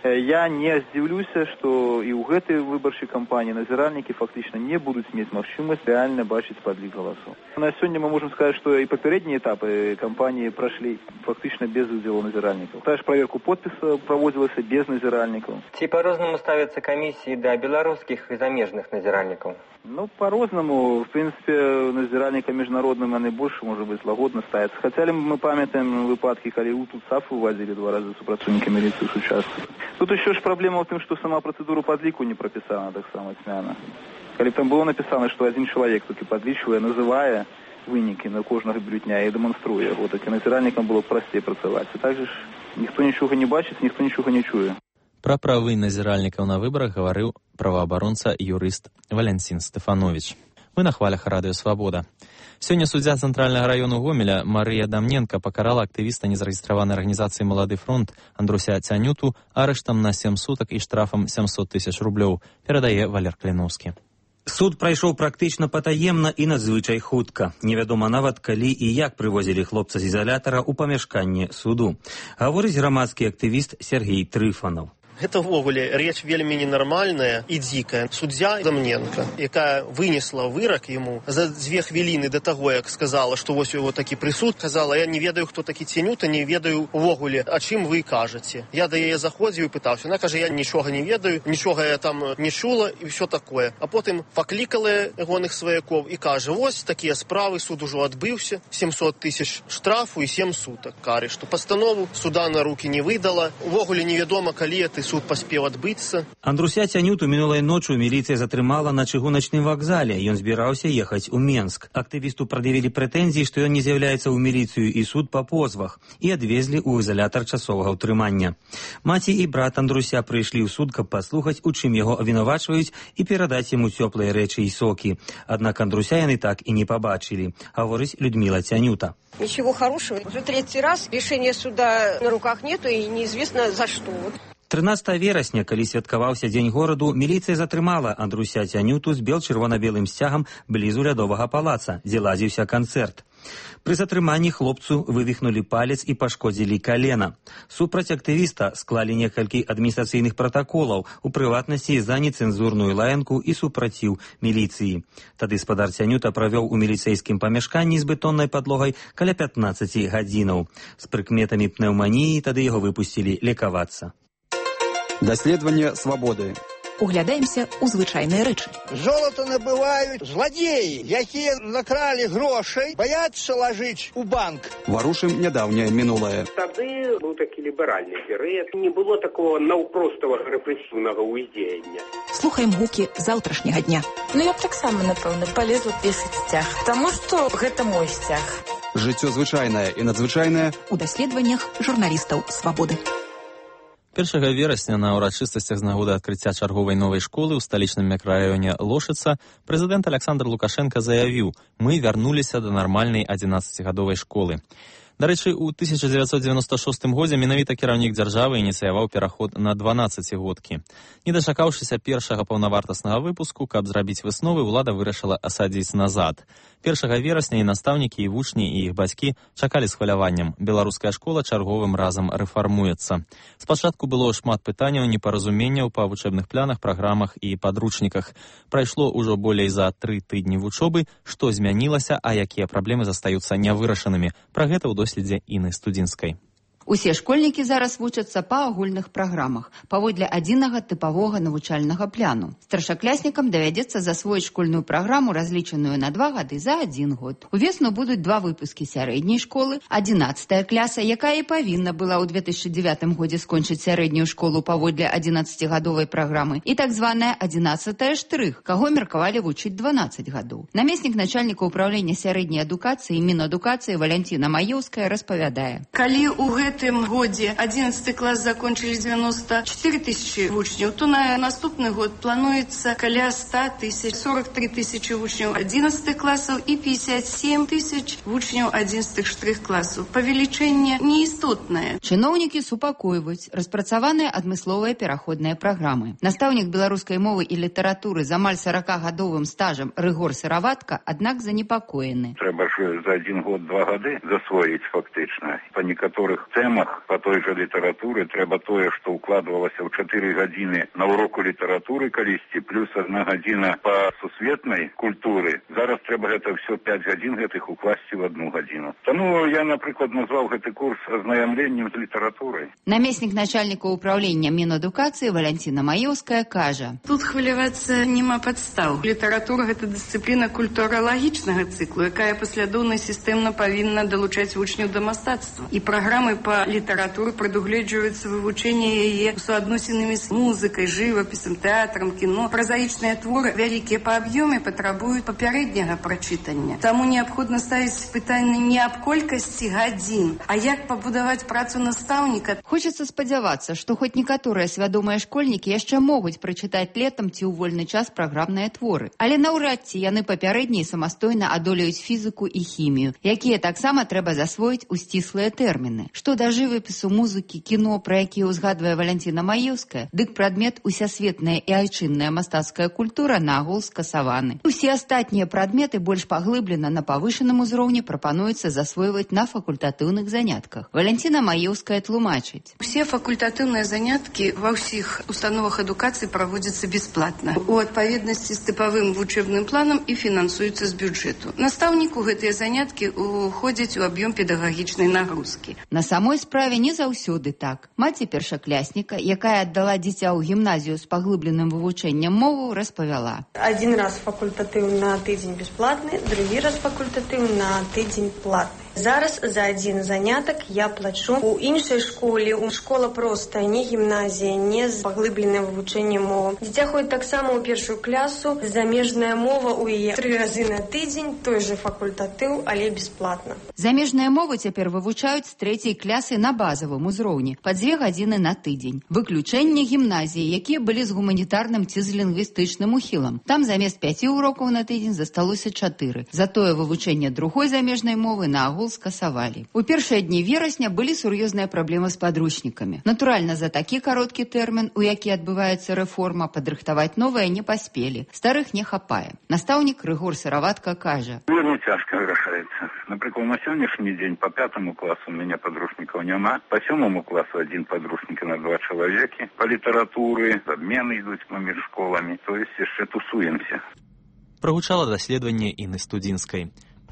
я не здзіўлюся, што і ў гэтай выбарчай кампаніі назіральнікі фактычна не будуць мець магчымасць рэальна бачыць падлік галасоў. На сёння мы можам сказаць, што і папярэднія этапы кампаніі прашлі фактычна без удзелу назіральнікаў. Тая ж праверку подпіса праводзілася без назіральнікаў. Ці па-рознаму ставяцца камісіі да беларускіх і замежных назіральнікаў? Ну, по-рознаму. В принципе, назіральнікам міжнародным яны больш, можа быць, лагодна ставяцца. Хаця мы памятаем выпадкі, калі ў тут САФ увадзілі два разы супрацоўнікі міліцыі з участку. Тут еще ж праблема ў тым, што сама працэдура падліку не прапісана таксама цьмяна. Калі там было напісана, што адзін чалавек толькі падлічвае, называе вынікі на кожнага бюлетня і дэманструе яго, так і назіральнікам было прасцей працаваць. І так же ж ніхто нічога не бачыць, ніхто нічога не чуе. Пра правы назіральнікаў на выбарах гаварыў праваабаронца юрыст Валянцін Стэфановіч. Мы на хвалях радыё «Свабода». Сёння суддзя Цэнтральнага раёну Гомеля Марыя Дамненка пакарала актывіста незарэгістраванай арганізацыі «Малады фронт» Андруся Цянюту арыштам на сем сутак і штрафам сямсот тысяч рублёў, перадае Валер Кліноўскі. Суд прайшоў практычна патаемна і надзвычай хутка. Невядома нават, калі і як прывозілі хлопца з ізалятара ў памяшканне суду. Гаворыць грамадскі актывіст Сергей Трыфанаў. Гэта ўвогуле рэч вельмі ненармальная і дзікая. Суддзя Дамненка, якая вынесла вырак яму за дзве хвіліны да таго, як сказала, што вось у яго такі прысуд, казала: я не ведаю, хто такі Цянюта, не ведаю ўвогуле, а чым вы кажаце. Я да яе заходзіў і пытаўся. Яна кажа: я нічога не ведаю, нічога я там не чула і ўсё такое. А потым паклікала ягоных сваякоў і кажа: вось такія справы, суд ужо адбыўся, сямсот тысяч штрафу і сем сутак кары, што пастанову суда на рукі не выдала. Увогуле невядома, калі ты суд паспеў адбыцца. Андруся Цянюту мінулай ноччу міліцыя затрымала на чыгуначным вакзале. Ён збіраўся ехаць у Менск. Актывісту прад'явілі прэтэнзіі, што ён не з'яўляецца ў міліцыю і суд па позвах, і адвезлі ў ізалятар часовага ўтрымання. Маці і брат Андруся прыйшлі ў суд, каб паслухаць, у чым яго абвінавачваюць, і перадаць яму цёплыя рэчы і сокі. Аднак Андруся яны так і не пабачылі, гаворыць Людмила Цянюта. Ничего хорошего. Уже третий раз решения суда на руках нету, и неизвестно за что. трынаццатага верасня, калі святкаваўся дзень гораду, міліцыя затрымала Андруся Цянюту з бел-чырвона-белым сцягам блізу Лядовага палаца, дзе ладзіўся канцэрт. Пры затрыманні хлопцу вывіхнулі палец і пашкодзілі калена. Супраць актывіста склалі некалькі адміністрацыйных пратаколаў, у прыватнасці за нецэнзурную лаянку і супраціў міліцыі. Тады спадар Цянюта правёў у міліцэйскім памяшканні з бетоннай падлогай каля пятнаццаці гадзінаў. З прыкметамі пнеўманіі тады яго выпусцілі лекавацца. Даследаванне свабоды. Углядаемся ў звычайныя рэчы. Золото набываюць зладзеі, якія накралі грошай, баяцца лажыць у банк. Варушым нядаўняе мінулае. Тады быў такі ліберальны перыяд. Не было такого наўпростага рэпрэсіўнага ўздзеяння. Слухаем гукі заўтрашняга дня. Ну я б таксама, напэўна, палезла песаць сцяг, таму што гэта мой сцяг. Жыццё звычайнае і надзвычайнае у даследаваннях журналістаў свабоды. першага верасня на ўрачыстасцях з нагоды адкрыцця чарговай новай школы ў сталічным мікрараёне Лошыца прэзідэнт Александр Лукашенко заявіў: «Мы вярнуліся да нармальнай адзінаццацігадовай школы». Дарэчы, у тысяча дзевяцьсот дзевяносто шостым годзе менавіта кіраўнік дзяржавы ініцыяваў пераход на дванаццацігодкі. Не дачакаўшыся першага паўнавартаснага выпуску, каб зрабіць высновы, ўлада вырашыла асадзіць назад. першага верасня і настаўнікі, і вучні, і іх бацькі чакалі з хваляваннем. Беларуская школа чарговым разам рэфармуецца. Спачатку было шмат пытанняў, непаразуменняў па вучэбных планах, праграмах і падручніках. Прайшло ўжо болей за тры тыдні вучобы. Што змянілася, а якія праблемы застаюцца нявырашанымі? Пра гэта ў доследзе Інны Студзінскай. Усе школьнікі зараз вучацца па агульных праграмах, паводле адзінага тыпавога навучальнага пляну. Старшакляснікам давядзецца засвоіць школьную праграму, разлічаную на два гады за адзін год. Увесну будуць два выпускі сярэдняй школы, адзінаццатая класа, якая і павінна была ў две тысячы дзевятым годзе скончыць сярэднюю школу паводле адзінаццацігадовай праграмы, і так званая адзінаццатая штрых, каго меркавалі вучыць дванаццаць гадоў. Намеснік начальніка ўправлення сярэдняй адукацыі і Мінадукацыі Валянціна Маёўская распавядае. Калі ў гэтым В этом годе одиннадцатый класс закончили девяносто четыре тысячи учнев, то на наступный год плануется каля ста тысяч, сорок три тысячи учнев одиннадцатых классов и пятьдесят семь тысяч учнев одиннадцатых штрых классов. Павелічэнне неістотнае. Чыноўнікі супакойваюць распрацаваныя адмысловыя пераходныя праграмы. Настаўнік беларускай мовы і літаратуры з амаль сорокагадовым стажам Рыгор Сыраватка, аднак занепакоены. Трэба ж за один год два гады засвоіць фактычна. Па некаторых тэмах па той жа літаратуры трэба тое, што ўкладвалася ў чатыры гадзіны на уроку літаратуры калісьці, плюс одна гадзіна па сусветнай культуры. Зараз трэба гэта ўсё пяць гадзін гэтых укласці в одну гадзіну. Таму я, напрыклад, назваў гэты курс азнаямленнем з літаратурай. Намеснік начальніка ўправлення Мінадукацыі Валянціна Маёўская кажа: Тут хвалявацца няма падстаў. Літаратура — гэта дысцыпліна культуралагічнага цыклу, якая паслядоўна і сістэмна павінна далучаць вучняў да мастацтва. І праграмы па літаратуры прадугледжваюцца вывучэнне яе суадносінамі з музыкай, жывапісам, тэатрам, кіно. Празаічныя творы, вялікія па аб'ёме, патрабуюць папярэдняга прачытання. Таму неабходна ставіць пытанне не аб колькасці гадзін, а як пабудаваць працу настаўніка. Хочацца спадзявацца, што хоць некаторыя свядомыя школьнікі яшчэ могуць прачытаць летам ці ў вольны час праграмныя творы. Але наўрад ці яны папярэднія самастойна адолеюць фізіку і хімію, якія таксама трэба засвоіць у сціслыя тэрміны. Што да жывапісу, музыкі, кіно, пра якія ўзгадвае Валянціна Маёўская, дык прадмет усясветная і айчынная мастацкая культура нагул скасаваны. Усе астатнія прадметы больш паглыблена на павышаным узроўні прапануецца засвойваць на факультатыўных занятках. Валянціна Маёўская тлумачыць. Усе факультатыўныя заняткі ва ўсіх установах адукацыі праводзяцца бясплатна, у адпаведнасці з тыпавым вучэбным планам і фінансуюцца з бюджэту. Настаўніку гэтыя заняткі уходзяць у аб'ём педагагічнай нагрузкі. На самой справе не заўсёды так. Маці першаклясніка, якая аддала дзіця ў гімназію з паглыбленым вывучэннем мовы, распавяла. Один раз факультатыў на тыдзень бясплатны, другі раз факультатыў на тыдзень платны. Зараз за один занятак я плачу. У іншай школе, у школа простая, не гімназія, не з паглыбленым вывучэннем мовы. Дзіця ходзіць таксама ў першую класу, замежная мова ў яе тры разы на тыдзень, той же факультатыў, але бясплатна. Замежныя мовы цяпер вывучаюць з трэцяй класы на базавым узроўні, па дзве гадзіны на тыдзень. Выключэнне гімназіі, якія былі з гуманітарным ці з лінгвістычным ухілам. Там замест пяці урокаў на тыдзень засталося чатыры. Затое вывучэнне другой замежнай мовы на агул прагул скасавалі. У першыя дні верасня былі сур'ёзныя праблемы з падручнікамі. Натуральна, за такі кароткі тэрмін, у які адбываецца рэформа, падрыхтаваць новыя не паспелі. Старых не хапае. Настаўнік Рыгор Сыраватка кажа: Вельмі цяжка вырашаецца. Напрыклад, на сённяшні дзень по пятому класу у мяне падручнікаў няма, по сёмому класу один падручнік на два чалавекі, по літаратуры абмены ідуць паміж школамі, то есть яшчэ тусуемся. Прогучала даследаванне Інны Студзінскай.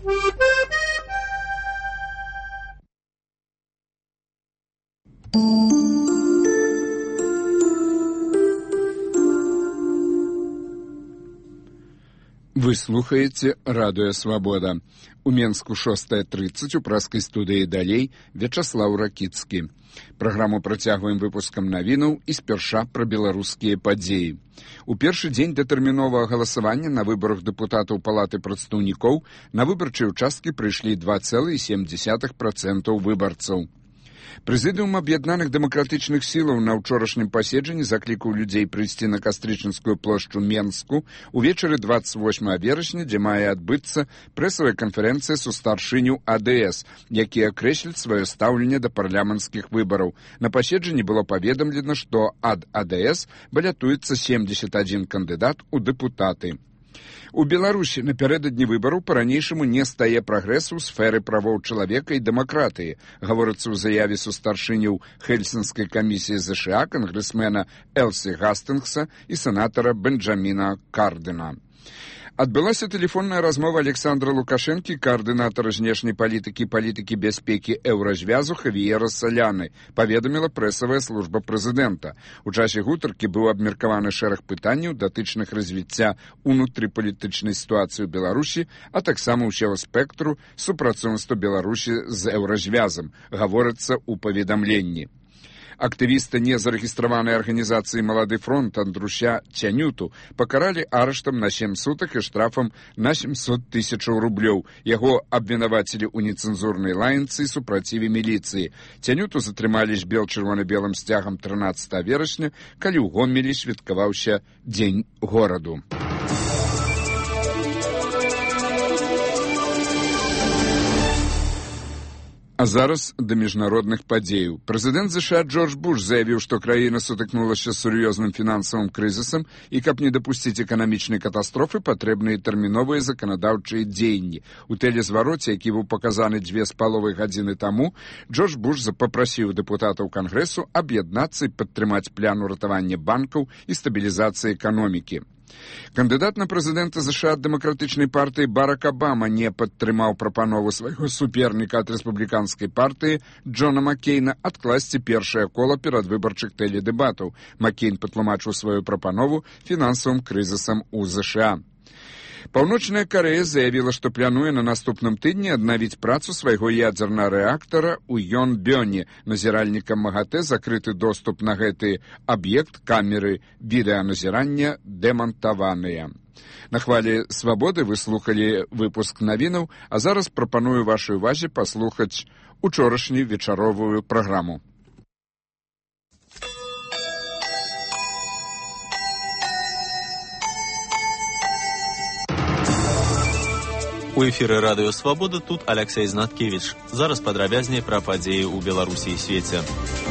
Вы слухаеце радыё Свабода. У Менску шостая тридцать, у праскай студыі далей Вячаслаў Ракіцкі. Праграму працягваем выпускам навінаў і спярша пра беларускія падзеі. У першы дзень датэрміновага галасавання на выбарах дэпутатаў палаты прадстаўнікоў на выбарчыя ўчасткі прыйшлі два цэлых сем дзесятых працэнта выбарцаў. Прэзідыум аб'яднаных дэмакратычных сілаў на ўчорашнім паседжанні заклікаў людзей прыйсці на Кастрычніцкую плошчу Менску увечары двадцать восьмага верасня, дзе мае адбыцца прэсавая канферэнцыя сустаршыняў А Д С, якія акрэсляць сваё стаўленне да парламенцкіх выбараў. На паседжанні было паведамлена, што ад А Д С балятуецца семьдесят один кандыдат у дэпутаты. У Беларусі напярэдадні выбараў па-ранейшаму не стае прагрэсу ў сферы правоў чалавека і дэмакратыі, гаворыцца ў заяве сустаршыняў Хельсінскай камісіі З Ш А кангрэсмена Элсі Гастынгса і сенатара Бенджаміна Кардена. Адбылася тэлефонная размова Александра Лукашэнкі, каардынатара знешняй палітыкі і палітыкі бяспекі Еўразвязу Хавіера Саляны, паведаміла прэсавая служба прэзідэнта. У часе гутаркі быў абмеркаваны шэраг пытанняў, датычных развіцця унутрыпалітычнай сітуацыі ў Беларусі, а таксама ўсяго спектру супрацоўніцтва Беларусі з Еўразвязам, гаворыцца ў паведамленні. Актывіста незарэгістраванай арганізацыі «Малады фронт» Андруся Цянюту пакаралі арыштам на сем сутак і штрафам на семьсот тысячаў рублёў. Яго абвінавацілі ў нецэнзурнай лаянцы і супраціве міліцыі. Цянюту затрымалі з бел-чырвона-белым сцягам трынаццатага верасня, калі ў Гомелі святкаваўся Дзень гораду. А зараз да міжнародных падзеяў. Прэзідэнт З Ш А Джордж Буш заявіў, што краіна сутыкнулася з сур'ёзным фінансавым крызісам і, каб не дапусціць эканамічнай катастрофы, патрэбныя тэрміновыя заканадаўчыя дзеянні. У тэлезвароце, які быў паказаны дзве з паловай гадзіны таму, Джордж Буш папрасіў дэпутатаў кангрэсу аб'яднацца і падтрымаць план уратавання банкаў і стабілізацыі эканомікі. Кандыдат на прэзідэнта З Ш А ад дэмакратычнай партыі Барак Абама не падтрымаў прапанову свайго суперніка ад рэспубліканскай партыі Джона Маккейна адкласці першае кола перадвыбарчых тэледэбатаў. Маккейн патлумачыў сваю прапанову фінансавым крызісам у З Ш А. Паўночная Карэя заявіла, што плануе на наступным тыдні аднавіць працу свайго ядзернага рэактара ў Йонбёне. Назіральнікам МАГАТЭ закрыты доступ на гэты аб'ект камеры відэаназірання дэмантаваныя. На хвалі Свабоды вы слухалі выпуск навінаў, а зараз прапаную вашай увазе паслухаць учорашнюю вечаровую праграму. У эфіры радыё Свабода, тут Аляксей Знаткевіч. Зараз падрабязней пра падзеі ў Беларусі і свеце.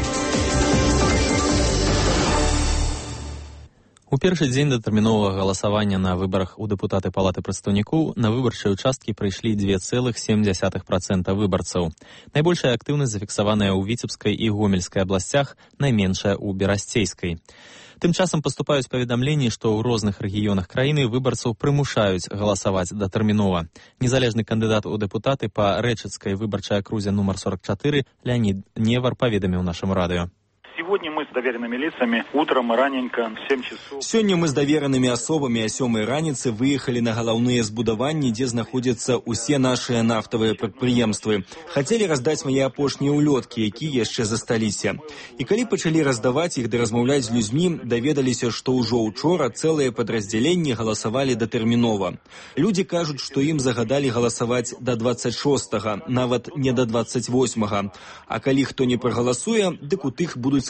У першы дзень датэрміновага галасавання на выбарах у дэпутаты палаты прадстаўнікоў на выбарчыя ўчасткі прыйшлі два цэлых сем дзесятых працэнта выбарцаў. Найбольшая актыўнасць зафіксаваная ў Віцебскай і Гомельскай абласцях, найменшая ў Берасцейскай. Тым часам паступаюць паведамленні, што ў розных рэгіёнах краіны выбарцаў прымушаюць галасаваць датэрмінова. Незалежны кандыдат у дэпутаты па Рэчыцкай выбарчай акрузе нумар сорок чатыры Леонид Невар паведаміў нашаму радыё. Сегодня мы с доверенными лицами утром и раненько в семь часов. Сегодня мы с доверенными особами о сёмай раніцы выехали на галаўныя збудаванні, дзе знаходзяцца ўсе нашыя нафтавыя прадпрыемствы. Хацелі раздаць мае апошнія ўлёткі, якія яшчэ засталіся. І калі пачалі раздаваць іх ды размаўляць з людзьмі, даведаліся, што ўжо учора цэлыя падраздзяленні галасавалі датэрмінова. Людзі кажуць, што ім загадалі галасаваць да двадцать шостага, нават не да двадцать восьмага. А калі хто не прагаласуе, дык у тых будуць складанасці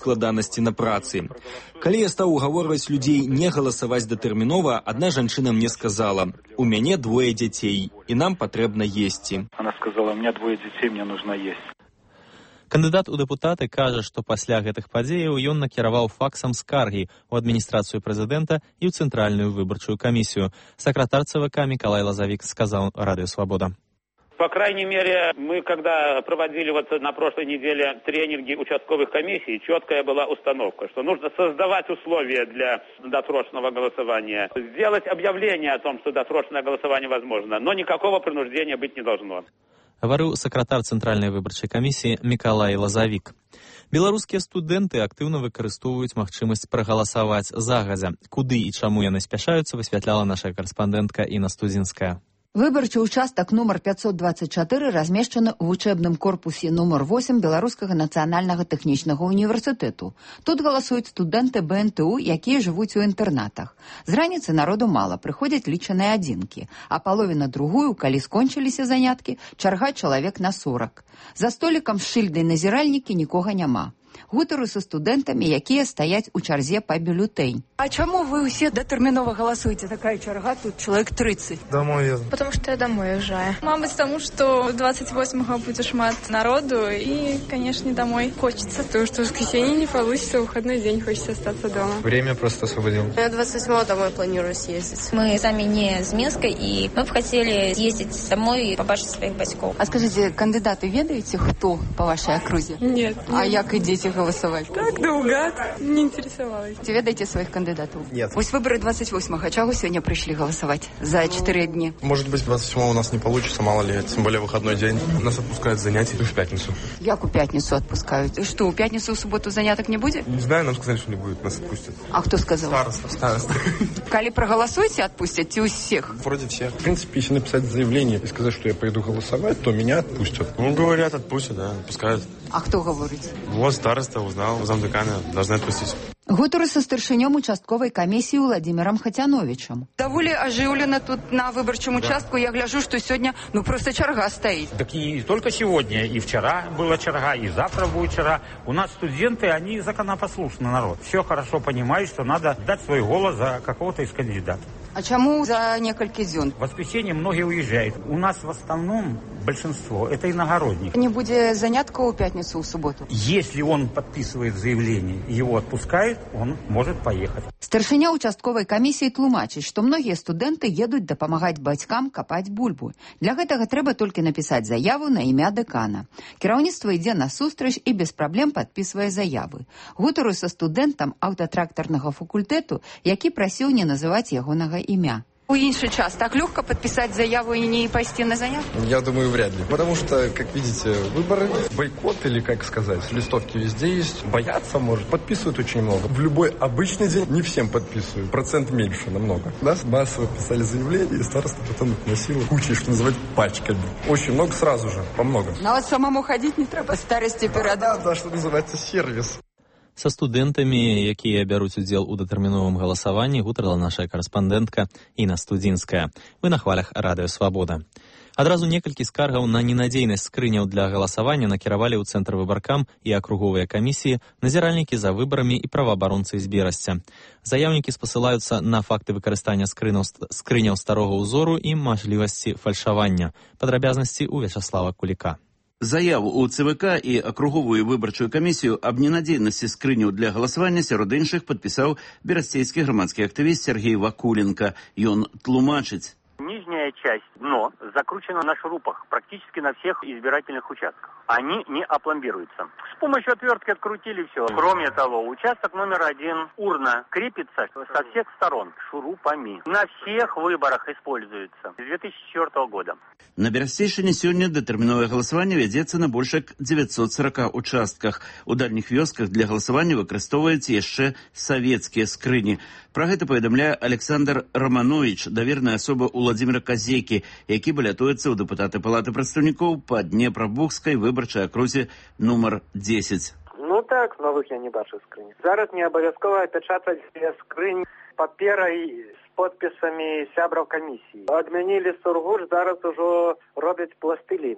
месте на працы. Калі я стаў угаворваць людзей не галасаваць датэрмінова, адна жанчына мне сказала: «У мяне двое дзяцей, і нам патрэбна есці». Она сказала: «У меня двое детей, мне нужно есть». Кандыдат у дэпутаты кажа, што пасля гэтых падзеяў ён накіраваў факсам скаргі ў адміністрацыю прэзідэнта і ў цэнтральную выбарчую камісію. Сакратар ЦВК Миколай Лазовик сказал Радио Свобода. По крайней мере, мы, когда проводили вот на прошлой неделе тренинги участковых комиссий, четкая была установка, что нужно создавать условия для досрочного голосования, сделать объявление о том, что досрочное голосование возможно, но никакого принуждения быть не должно. Говорил сакратар Цэнтральнай выбарчай камісіі Миколай Лазовик. Беларускія студэнты актыўна выкарыстоўваюць магчымасць прагаласаваць загадзя. Куды і чаму яны спяшаюцца, высвятляла наша карэспандэнтка Інна Студзінская. Выбарчы ўчастак нумар пятьсот двадцать четыре размешчаны ў вучэбным корпусе нумар восемь Беларускага нацыянальнага тэхнічнага універсітэту. Тут галасуюць студэнты бэ эн тэ у, якія жывуць у інтэрнатах. З раніцы народу мала, прыходзяць лічаныя адзінкі, а паловіна другую, калі скончыліся заняткі, чарга чалавек на сорок. За столікам з шыльдай назіральнікі нікога няма. Гутару са студэнтамі, якія стаяць у чарзе па бюлетэнь. А чаму вы ўсе датэрмінова галасуеце? Такая чарга, тут чалавек тридцать. Домой еду. Потому что я домой уезжаю. Мабуть, тому, что двадцать восьмого будет шмат народу, и, конечно, домой хочется. Потому что в воскресенье не получится, в выходной день хочется остаться дома. Время просто освободил. Я двадцать восьмого домой планирую съездить. Мы сами не из Минска, и мы бы хотели съездить домой и побачить своих батьков. А скажите, кандидаты ведаете, кто по вашей округе? Нет. А як ідзеце голосовать? Так, наугад. Не интересовалась. Ці ведаеце сваіх кандидатов? Нет. Вось выборы двадцать восьмого. Чего сегодня пришли голосовать? За четыре дня. Может быть, двадцать седьмого у нас не получится, мало ли. Тем более выходной день. Нас отпускают занятия в пятницу. Як у пятницу отпускают? И что, у пятницу, в субботу заняток не будет? Не знаю, нам сказали, что не будет. Нас отпустят. А кто сказал? Староста. Староста. Коли проголосуете, отпустят у всех? Вроде всех. В принципе, если написать заявление и сказать, что я пойду голосовать, то меня отпустят. Ну, говорят, отпустят, да, отпускают. А кто говорит? Вот староста узнал, замдекана должны отпустить. Гутары со старшынём участковой комиссии Владимиром Хатяновичем. Довольно оживлено тут на выборчем участку. Я гляжу, что сегодня ну просто чарга стоит. Так и только сегодня, и вчера была чарга, и завтра будет чарга. У нас студенты, они законопослушный народ. Все хорошо понимают, что надо дать свой голос за какого-то из кандидатов. А чему за несколько дней? В воскресенье многие уезжают. У нас в основном большинство это иногородние. Не будет занятка у пятницу, в субботу? Если он подписывает заявление, его отпускают, он может поехать. Старшыня участковой комиссии тлумачыць, што многія студэнты едуць дапамагаць бацькам капаць бульбу. Для гэтага трэба толькі напісаць заяву на імя дэкана. Кіраўніцтва ідзе насустрач і без праблем падпісвае заявы. Гутару са студэнтам аўтатрактарнага факультэту, які прасіў не называць ягонага імя. У інший час так легко подписать заяву и не пойти на занятия? Я думаю, вряд ли. Потому что, как видите, выборы, бойкот или, как сказать, листовки везде есть. Бояться может. Подписывают очень много. В любой обычный день не всем подписывают. Процент меньше намного. Нас массово писали заявления, и староста потом их носила кучей, что называть, пачками. Очень много сразу же, по много. Но вот самому ходить не треба. Старости передать. Да, да, что называется сервис. Са студэнтамі, якія бяруць удзел у датэрміновым галасаванні, гутарыла наша карэспандэнтка Інна Студзінская. Вы на хвалях Радыё Свабода. Адразу некалькі скаргаў на ненадзейнасць скрыняў для галасавання накіравалі ў цэнтр выбаркам і акруговыя камісіі, назіральнікі за выбарамі і праваабаронцы з Берасця. Заяўнікі спасылаюцца на факты выкарыстання скрыняў старога ўзору і мажлівасці фальшавання. Падрабязнасці ў Вячаслава Куліка. Заяву у ЦВК і акруговую выбарчую камісію аб ненадзейнасці скрыняў для галасавання сярод іншых падпісаў берасцейскі грамадскі актывіст Сергей Вакуленко. Ён тлумачыць. Нижняя часть, дно, закручена на шурупах практически на всех избирательных участках. Они не опломбируются. С помощью отвертки открутили все. Кроме того, участок номер один, урна, крепится со всех сторон шурупами. На всех выборах используется с две тысячи четвёртого года. На Берасцейшыне сёння датэрміновае галасаванне вядзецца на больш як девятьсот сорока участках. У дальніх вёсках для галасавання выкарыстоўваюць яшчэ савецкія скрыні. Пра гэта паведамляе Александр Романович, даверная асоба Владимира Казейкі, які балятуецца ў дэпутаты Палаты прадстаўнікоў па Днепрабургскай выбарчай акрузе нумар десять. Ну так, новых я не бачу скрыні. Зараз не абавязкова апячатаць скрынь паперай з подпісамі сябраў камісіі. Адмянілі сургуш, зараз ужо робяць пластылінам.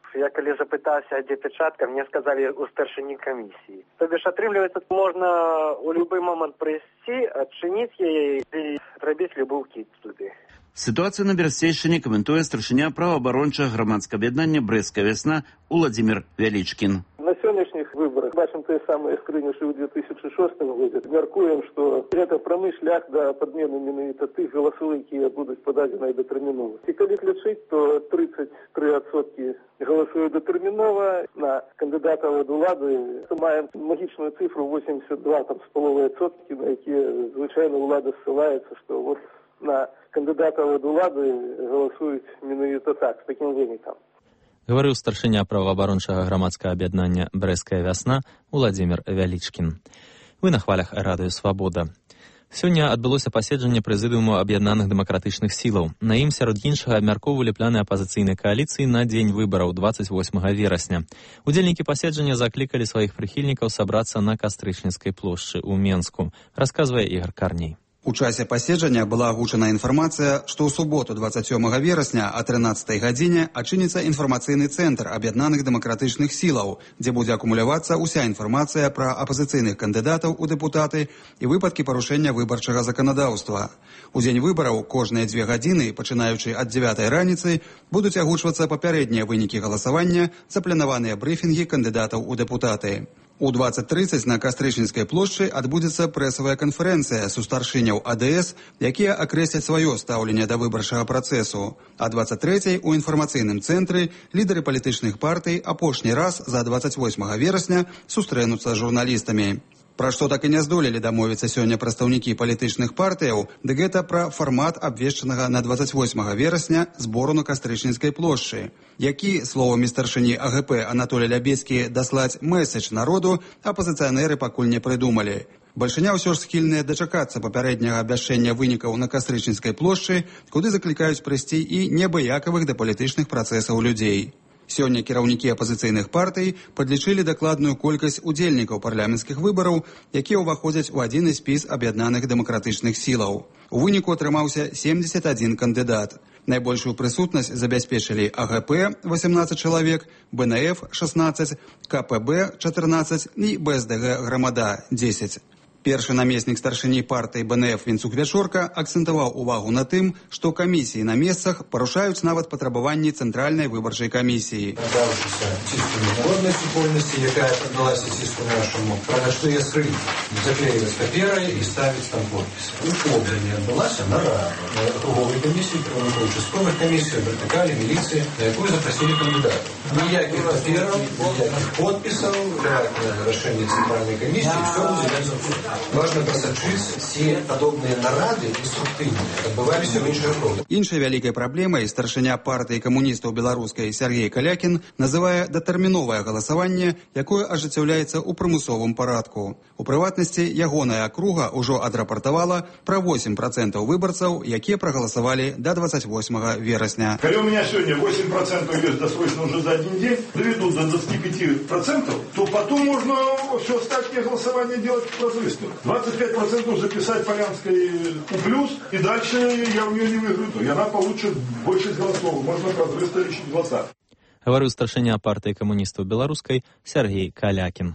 Я коли запитався, де печатка, мені сказали у старшині комісії. Тобто ж, отрымливается, можна у будь-який момент прийти, відчинити її і робити любий вхід туди. Ситуацію на Берестейшине коментує старшиня правоабарончого громадського об'єднання «Брестська весна» Владимир Величкин. На сённяшніх выборах бачым тыя самыя скрыні, што ў две тысячы шостым годзе. Мяркуем, што гэта прамы шлях да падмены менавіта тых галасоў, якія будуць пададзеныя датэрмінова. І калі лічыць, то тридцать три адсоткі галасуюць датэрмінова на кандыдатаў ад улады. Маем магічную цифру восемьдесят два там, з паловай адсоткі, на якія звычайна ўлада ссылаецца, што вот на кандыдатаў ад улады галасуюць менавіта так, з такім вынікам. Гаварыў старшыня праваабарончага грамадскага аб'яднання «Брэсцкая вясна» Владимир Вялічкін. Вы на хвалях радыё «Свабода». Сёння адбылося паседжанне прэзідыуму аб'яднаных дэмакратычных сілаў. На ім сярод іншага абмяркоўвалі планы апазіцыйнай кааліцыі на дзень выбараў двадцать восьмага верасня. Удзельнікі паседжання заклікалі сваіх прыхільнікаў сабрацца на Кастрычніцкай плошчы ў Менску, расказвае Ігор Карней. У часе паседжання была агучана інфармацыя, што ў суботу двадцать сёмага верасня о трынаццатай гадзіне адчыніцца інфармацыйны цэнтр аб'яднаных дэмакратычных сілаў, дзе будзе акумулявацца ўся інфармацыя пра апазіцыйных кандыдатаў у дэпутаты і выпадкі парушэння выбарчага заканадаўства. У дзень выбараў кожныя дзве гадзіны, пачынаючы ад дзявятай раніцы, будуць агучвацца папярэднія вынікі галасавання, запланаваныя брыфінгі кандыдатаў у дэпутаты. У двадцать тридцать на Кастрычніцкай плошчы адбудзецца прэсавая канферэнцыя сустаршыняў А Д С, якія акрэсляць сваё стаўленне да выбарчага працэсу. А двадцать трэцяй у інфармацыйным цэнтры лідары палітычных партый апошні раз за двадцать восьмага верасня сустрэнуцца з журналістамі. Пра што так і не здолелі дамовіцца сёння прадстаўнікі палітычных партыяў, дык гэта пра фармат абвешчанага на двадцать восьмага верасня збору на Кастрычніцкай плошчы, які, словамі старшыні А Г П Анатолія Лябецкі, даслаць месседж народу апазіцыянеры пакуль не прыдумалі. Бальшыня ўсё ж схільная дачакацца папярэдняга абвяшчэння вынікаў на Кастрычніцкай плошчы, куды заклікаюць прыйсці і неабыякавых да палітычных працэсаў людзей. Сёння кіраўнікі апазіцыйных партый падлічылі дакладную колькасць удзельнікаў парламенцкіх выбараў, якія ўваходзяць у адзіны спіс аб'яднаных дэмакратычных сілаў. У выніку атрымаўся семьдесят один кандыдат. Найбольшую прысутнасць забяспечылі А Г П восемнадцать чалавек, Б Н Ф шестнадцать, К П Б четырнадцать і Б С Д Г Грамада десять. Першы намеснік старшыні партыі Б Н Ф Вінцук Вячорка акцэнтаваў увагу на тым, што камісіі на месцах парушаюць нават патрабаванні цэнтральнай выбарчай камісіі. Надаўшыся ціску міжнароднай супольнасці, якая паддалася ціску нашаму, пра што я скрыць, заклеіваць паперай і ставіць там подпісы. У Кобзане адбылася нарада круговай камісіі, кіраўнікоў участковых камісій, вертыкалі, міліцыі, на якую запрасілі кандыдатаў. Ніякіх папераў, ніякіх подпісаў, рашэнне цэнтральнай камісіі, ўсё будзе вядзецца. Важна прасачыць, ці падобныя нарады деструктыўныя адбываліся ў іншых родах. Іншай вялікай праблемай старшыня партыі камуністаў беларускай Сергей Калякін называе датэрміновае галасаванне, якое ажыццяўляецца ў прымусовым парадку. У прыватнасці, ягоная акруга ўжо адрапартавала пра восемь процентаў выбарцаў, якія прагаласавалі да двадцать восьмага верасня. Калі у меня сегодня восемь процентов есть досрочно уже за один день, доведут до двадцати пяти процентов, то потом можно все остальное голосование делать прозрыстым. двадцать пять процентов записать Полянской у плюс, и дальше я у нее не выиграю. И она получит больше голосов. Можно прозрысто лишить голоса. Говорю старшыня партыі камуністаў беларускай Сергей Калякін.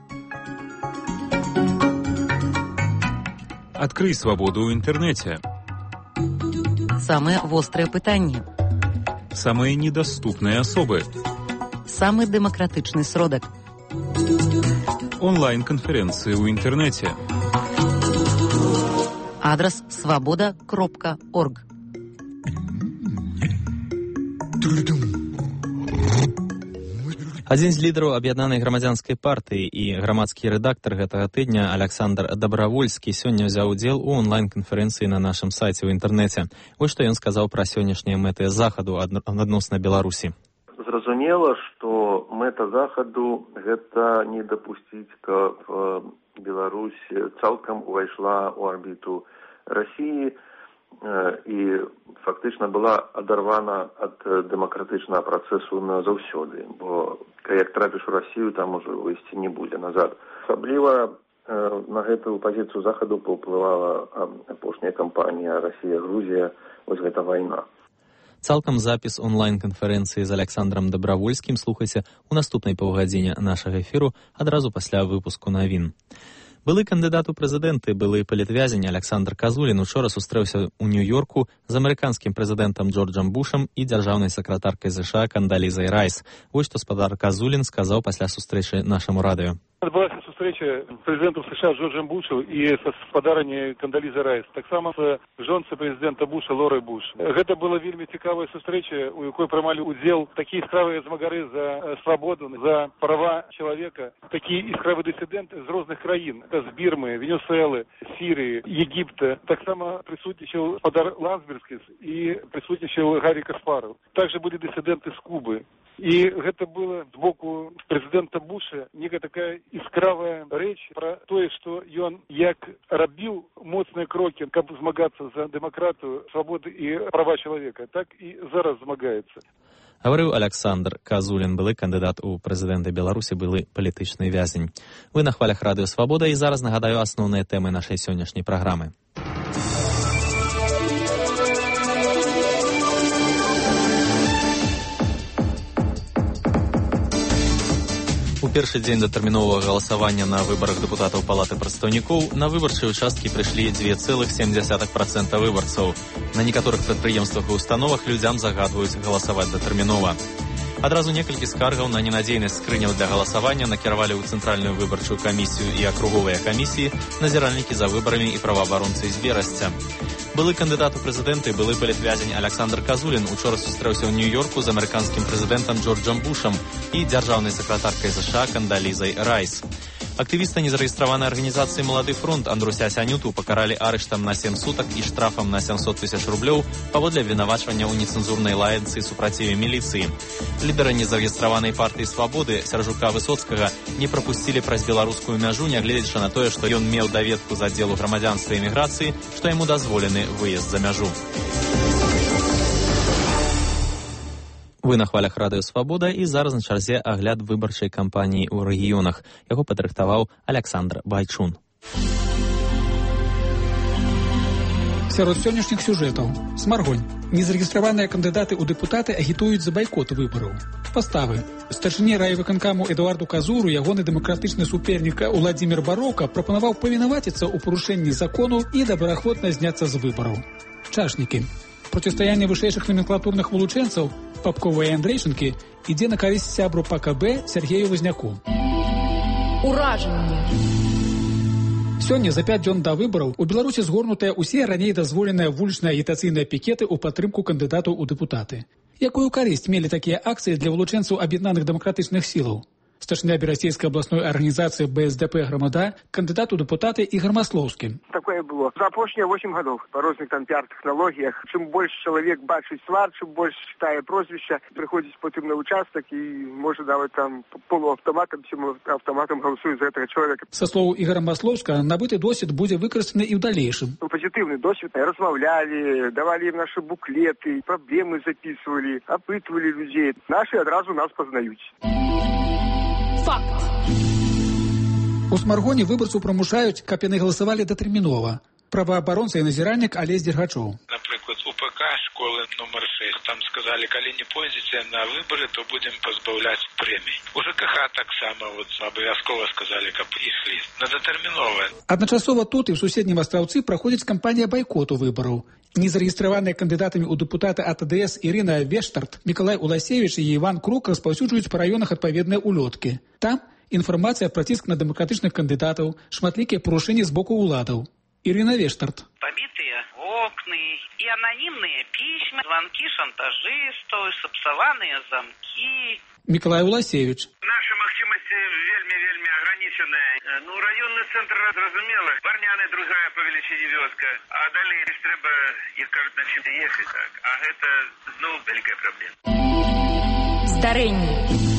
Открый свободу в интернете. Самые острые пытанні. Самые недоступные особы. Самый демократичный сродок. Онлайн-конференции в интернете. Адрес свобода кропка орг. Адзін з лідараў аб'яднанай грамадзянскай партыі і грамадскі рэдактар гэтага тыдня Александр Дабравольскі сёння ўзяў удзел у онлайн-канферэнцыі на нашым сайце ў інтэрнэце. Вось што ён сказаў пра сённяшнія мэты захаду адносна Беларусі. Зразумела, што мэта захаду гэта не дапусціць, каб Беларусь цалкам увайшла ў арбіту Расіі і фактычна была адарвана ад дэмакратычнага працэсу назаўсёды, бо як трапіш у Расію, там ужо выйсці не будзе назад. Асабліва на гэтую пазіцыю захаду паўплывала апошняя кампанія Расія-Грузія, вось гэта вайна. Цалкам запіс онлайн-канферэнцыі з Александрам Дабравольскім слухайце ў наступнай паўгадзіне нашага эфіру адразу пасля выпуску навін. Былы кандыдат у прэзідэнты, былы палітвязень Александр Казулін учора сустрэўся ў Нью-Йорку з амерыканскім прэзідэнтам Джорджам Бушам і дзяржаўнай сакратаркай ЗША Кандалізай Райс. Вось што спадар Казулін сказаў пасля сустрэчы нашаму радыё. Адбылася сустрэча прэзідэнтаў США Джорджам Бушам і са спадаранняй Кандалізай Райс, таксама з жонцай прэзідэнта Буша Лорай Буш. Гэта была вельмі цікавая сустрэча, у якой прымалі ўдзел такія яскравыя змагары за свабоду, за права чалавека, такія яскравыя дысідэнты з розных краін, з Бірмы, Венесуэлы, Сірыі, Егіпта. Таксама прысутнічаў спадар Лансбергскіс і прысутнічаў Гаррі Каспаров. Также былі дысідэнты з Кубы. І гэта было з боку прэзідэнта Буша некая такая яскравая рэч пра тое, што ён як рабіў моцныя крокі, каб змагацца за дэмакратыю, свабоды і права чалавека, так і зараз змагаецца. Гаварыў Александр Казулін, былы кандыдат у прэзідэнты Беларусі, былы палітычны вязень. Вы на хвалях радыё Свабода, і зараз нагадаю асноўныя тэмы нашай сённяшняй праграмы. У першы дзень датэрміновага галасавання на выбарах дэпутатаў Палаты прадстаўнікоў на выбарчыя ўчасткі прыйшлі дзве цэлых сем дзясятых працэнта выбарцаў. На некаторых прадпрыемствах і установах людзям загадваюць галасаваць датэрмінова. Адразу некалькі скаргаў на ненадзейнасць скрыняў для галасавання накіравалі ў Цэнтральную выбарчую камісію і акруговыя камісіі назіральнікі за выбарамі і праваабаронцы з Берасця. Былы кандыдат у прэзідэнты, былы палітвязень Александр Казулін учора сустрэўся ў Нью-Йорку з амерыканскім прэзідэнтам Джорджам Бушам і дзяржаўнай сакратаркай ЗША Кандалізай Райс. Актывіста незарэгістраванай арганізацыі «Малады фронт» Андруся Сянюту пакаралі арыштам на сем сутак і штрафам на сямсот тысяч рублёў паводле абвінавачвання ў нецэнзурнай лаянцы супраціве міліцыі. Лідара незарэгістраванай партыі «Свабоды» Сяржука Высоцкага не прапусцілі праз беларускую мяжу, нягледзячы на тое, што ён меў даведку з аддзелу грамадзянства і эміграцыі, што яму дазволены выезд за мяжу. Вы на хвалях радыё Свабода, і зараз на чарзе агляд выбарчай кампаніі ў рэгіёнах. Яго падрыхтаваў Александр Байчун. Сярод сённяшніх сюжэтаў. Смаргонь. Незарэгістраваныя кандыдаты ў дэпутаты агітуюць за байкот выбараў. Паставы. Старшыні райвыканкаму Эдуарду Казуру ягоны дэмакратычны супернік Уладзімір Бароўка прапанаваў павінаваціцца ў парушэнні закону і добраахвотна зняцца з выбараў. Чашнікі. Процістаянне вышэйшых номенклатурных вылучэнцаў Папкова і Андрейчынкі ідзе на карысць сябру ПКБ Сергею Вазняку. Уражанне. Сёння, за пяць дзён да выбараў, у Беларусі згорнутыя ўсе раней дазволеныя вулічныя агітацыйныя пікеты ў падтрымку кандыдатаў у дэпутаты. Якую карысць мелі такія акцыі для вылучэнцаў аб'яднаных дэмакратычных сілаў? Старшыня Берасцейскай абласной арганізацыі БСДП «Грамада», кандыдат у дэпутаты Ігор Маслоўскі. Такое было. За апошнія восемь гадоў па розных там піар-тэхналогіях. Чым больш чалавек бачыць твар, чым больш чытае прозвішча, прыходзіць потым на участак і можа нават там полуаўтаматам ці аўтаматам галасуе за гэтага чалавека. Са слоў Ігора Маслоўска, набыты досвед будзе выкарыстаны і ў далейшым. Пазітыўны досвед. Размаўлялі, давалі ім нашы буклеты, праблемы запісвалі, апытвалі людзей. Нашы адразу нас пазнаюць. Факт. У Смаргоне выбарцаў прымушаюць, каб яны галасавалі датэрмінова. Праваабаронца і назіральнік Алесь Дергачоў. Напрыклад, у ПК школы номер шэсць. Там сказалі, калі не пойдзеце на выбары, то будзем пазбаўляць прэмій. У ЖКХ таксама вот абавязкова сказалі, каб ішлі на датэрміновае. Адначасова тут і ў суседнім Астраўцы праходзіць кампанія байкоту выбараў. Незарэгістраваныя кандыдатамі ў дэпутаты АТДС Ірына Вештарт, Мікалай Уласевіч і Іван Крук распаўсюджваюць па раёнах адпаведныя улёткі. Там інфармацыя пра ціск на дэмакратычных кандыдатаў, шматлікія парушэнні з боку ўладаў. Ірына Вештарт. Побитые окны и анонимные письма, звонки шантажистов, сапсаванные замки. Мікалай Уласевіч. Наши магчымасці вельмі-вельмі ограниченные. Ну, районный центр, зразумела, Барняны другая по величине вёска, а далее трэба, як кажуть, на чым ехать так. А гэта зноў вялікая праблема. Здарэнне.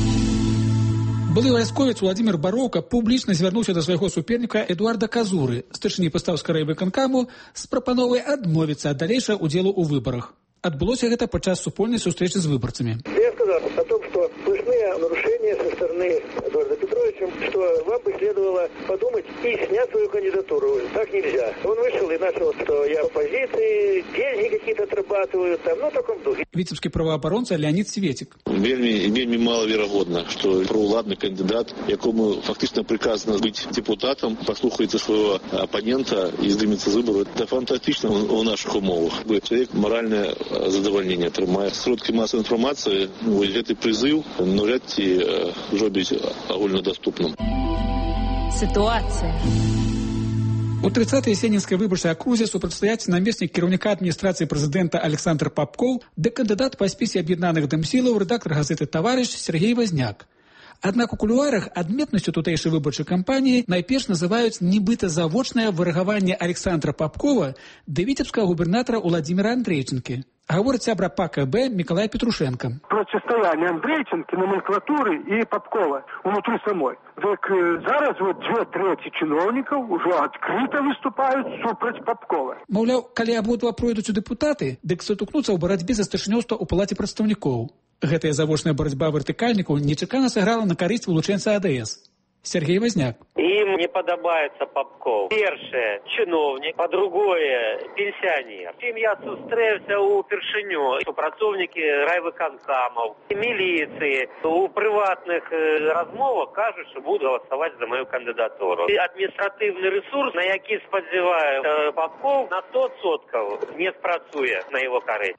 Былы вайсковец Уладзімір Бароўка публічна звярнуўся да свайго суперніка Эдуарда Казуры, старшыні пастаўскага райвыканкаму, з прапановай адмовіцца ад далейшага удзелу ў выбарах. Отбылося это подчас супольной встречи с выборцами. Я сказал о том, что слышны нарушения со стороны Эдуарда Петровича, что вам бы следовало следовало подумать и снять свою кандидатуру. Так нельзя. Он вышел и начал, что я в оппозиции, деньги какие-то отрабатываю, там, ну, в таком духе. Віцебскі праваабаронца Леонид Светик. Вельмі, вельмі малаверагодна, што проуладны кандидат, якому фактично приказано быць депутатом, послухаецца свайго оппонента и здымецца з выбору. Это фантастично у наших умовах. Человек моральное задовольнение атрымае. Сродкі масавай інфармацыі, вось гэты прызыў навряд ці зробіць агульнадаступным. Ситуация. У тридцатай сенінскай выбарчай акрузе супрацьстаяць намеснік кіраўніка адміністрацыі прэзідэнта Александр Попков ды кандыдат па спісе аб'яднаных дэмсілаў рэдактар газеты «Таварыш» Сергей Возняк. Аднак у кулуарах адметнасцю тутэйшай выбарчай кампаніі найперш называюць нібыта завочнае вырагаванне Александра Попкова да віцебскага губернатара Владимира Андрейченкі. Гаворыць сябра ПКБ Миколай Петрушенко. Противостояние Андрейченки, номенклатуры и Попкова внутри самой. Так зараз вот две трети чиновников уже открыто выступают супротив Попкова. Маўляў, калі абодва пройдуць у дэпутаты, дык сутыкнуцца ў барацьбе за старшынёўства ў палаце прадстаўнікоў. Гэтая завочная барацьба вертыкальнікаў нечакана сыграла на карысць вылучэнца АДС. Сергей Возняк. Им не подобается Попков. Першее – чиновник, по-другое – пенсионер. Им я сустрэўся у першыню, у працовники райвыканкамов, милиции, у приватных размовах кажут, что будут голосовать за мою кандидатуру. И административный ресурс, на який сподіваю Попков, на сто відсотків не спрацує на его користь.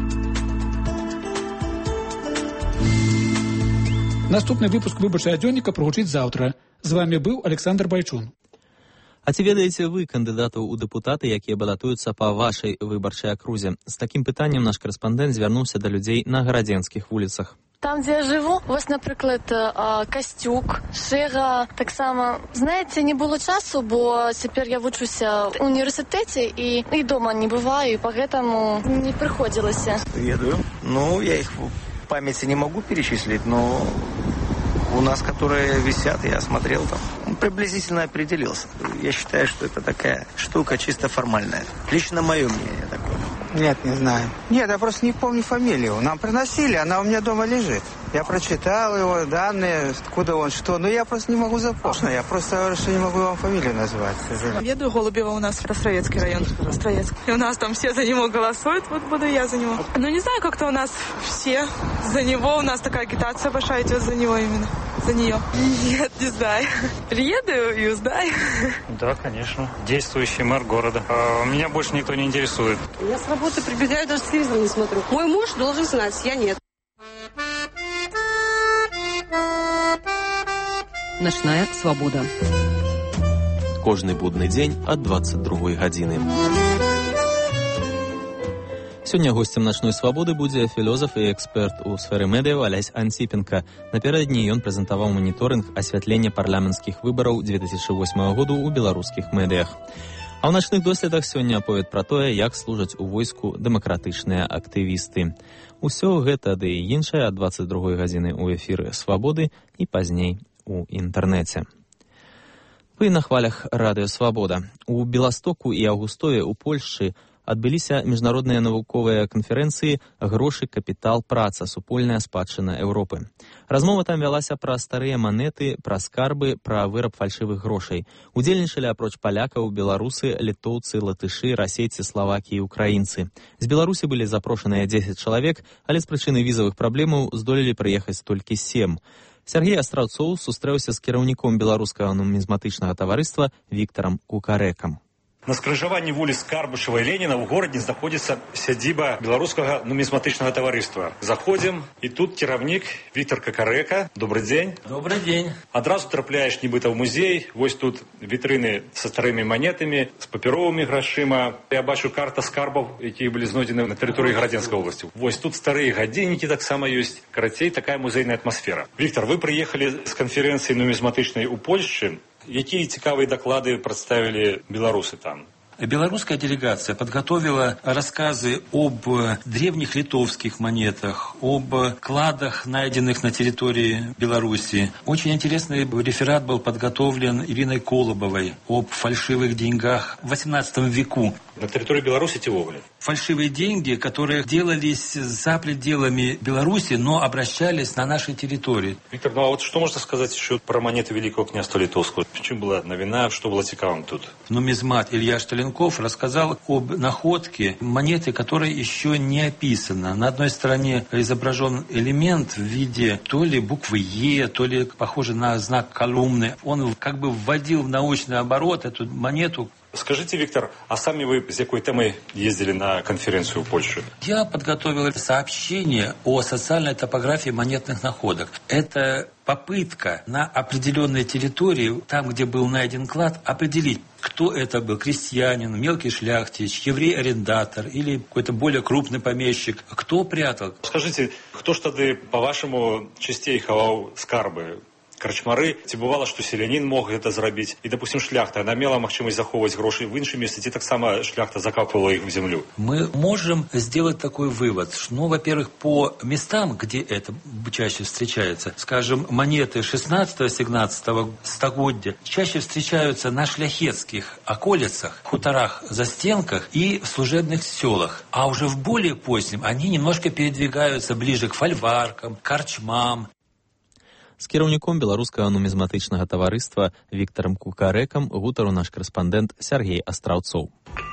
Наступны выпуск выбарчай адзённіка прагучыць заўтра. З вами быў Александр Байчун. А ці ведаеце вы кандыдатаў у дэпутаты, якія балатуюцца па вашай выбарчай акрузе? З такім пытаннем наш корэспандэнт звярнуўся да людзей на гарадзенскіх вуліцах. Там, где я живу, у вас, наприклад, Костюк, Шера, так само. Знаете, не было часу, бо теперь я вучуся в университете и, и дома не бываю, и поэтому не приходилось. Ведаю. Ну, я их в памяти не могу перечислить, но у нас, которые висят, я смотрел там, приблизительно определился. Я считаю, что это такая штука чисто формальная. Лично мое мнение такое. Нет, не знаю. Нет, я просто не помню фамилию. Нам приносили, она у меня дома лежит. Я прочитал его, данные, откуда он, что. Но я просто не могу запомнить. Я просто говорю, что не могу вам фамилию назвать. Еду Голубева, у нас Остроецкий район. Остроецк. И у нас там все за него голосуют, вот буду я за него. Ну, не знаю, как-то у нас все за него. У нас такая агитация большая идет за него именно. За нее. Нет, не знаю. Приеду и узнаю. Да, конечно. Действующий мэр города. А меня больше никто не интересует. Я с работы прибегаю, даже телевизор не смотрю. Мой муж должен знать, я нет. Начная свобода. Кожны будны дзень ад двадцать другой гадзіны. Сёння гостем начной свабоды будзе філозаф і эксперт у сферы медыяў Алясь Антипенко. Напярэдадні ён прэзентаваў маніторынг асвятлення парламенцкіх выбараў две тысячи восьмого году ў беларускіх медыях. А ў начных доследах сёння аповед пра тое, як служаць у войску дэмакратычныя актывісты. Усё гэта ды і іншае ад двадцать другой гадзіны ў эфіры свабоды і пазней у інтэрнэце. Вы на хвалях радыё Свабода. У Беластоку і Аўгустове ў Польшчы адбыліся міжнародныя навуковыя канферэнцыі «Грошы, капітал, праца. Супольная спадчына Еўропы». Размова там вялася пра старыя манеты, пра скарбы, пра выраб фальшывых грошай. Удзельнічалі апроч палякаў беларусы, літоўцы, латышы, расейцы, славакі і украінцы. З Беларусі былі запрошаныя дзесяць чалавек, але з прычыны візавых праблемаў здолелі прыехаць толькі сем. Сергей Астраўцоў сустрэўся з кіраўніком беларускага нумізматычнага таварыства Віктарам Кукарэкам. На скрыжаванні вуліц Карбышева і Леніна ў горадзе знаходзіцца сядзіба беларускага нумізматычнага таварыства. Заходзім, і тут кіраўнік Віктар Кукарэка. Добрый дзень. Добрый дзень. Адразу трапляеш нібыта ў музей. Вось тут вітрыны са старымі манетамі, з папяровымі грашыма. Я бачу карта скарбаў, якія былі знойдзены на тэрыторыі Гарадзенскай обласці. Вось тут старыя гадзіннікі таксама ёсць. Карацей, такая музейная атмасфера. Віктар, вы прыехалі з канферэнцыі нумізматычнай у Польшчы. Якія цікавыя даклады прадставілі беларусы там? Белорусская делегация подготовила рассказы об древних литовских монетах, об кладах, найденных на территории Беларуси. Очень интересный реферат был подготовлен Ириной Колобовой об фальшивых деньгах в восемнадцатом веку. На территории Беларуси тевогли. Фальшивые деньги, которые делались за пределами Беларуси, но обращались на нашей территории. Виктор, ну а вот что можно сказать еще про монеты Великого княжества Литовского? В чем была новина, что было цікавым тут? Нумизмат Илья Шталенков рассказал об находке монеты, которая еще не описана. На одной стороне изображен элемент в виде то ли буквы Е, то ли похоже на знак колумны. Он как бы вводил в научный оборот эту монету. Скажите, Виктор, а сами вы с какой темой ездили на конференцию в Польшу? Я подготовил сообщение о социальной топографии монетных находок. Это попытка на определенной территории, там, где был найден клад, определить, кто это был, крестьянин, мелкий шляхтич, еврей-арендатор или какой-то более крупный помещик. Кто прятал? Скажите, кто ж тады, по-вашему, частей хаваў скарбы? Карчмары, ці бывала, што селянін мог гэта зрабіць, і, допустим, шляхта, она мела магчымасць захоўваць грошы в іншым месцы, ці таксама шляхта закапывала их в землю? Мы можем сделать такой вывод, что, ну, во-первых, по местам, где это чаще встречается, скажем, монеты шестнадцатого-семнадцатого столетия чаще встречаются на шляхетских околицах, хуторах, застенках и в служебных селах. А уже в более позднем они немножко передвигаются ближе к фальваркам, карчмам. З кіраўніком беларускага нумізматычнага таварыства Віктарам Кукарэкам гутарыў наш корэспандэнт Сергей Астраўцоў.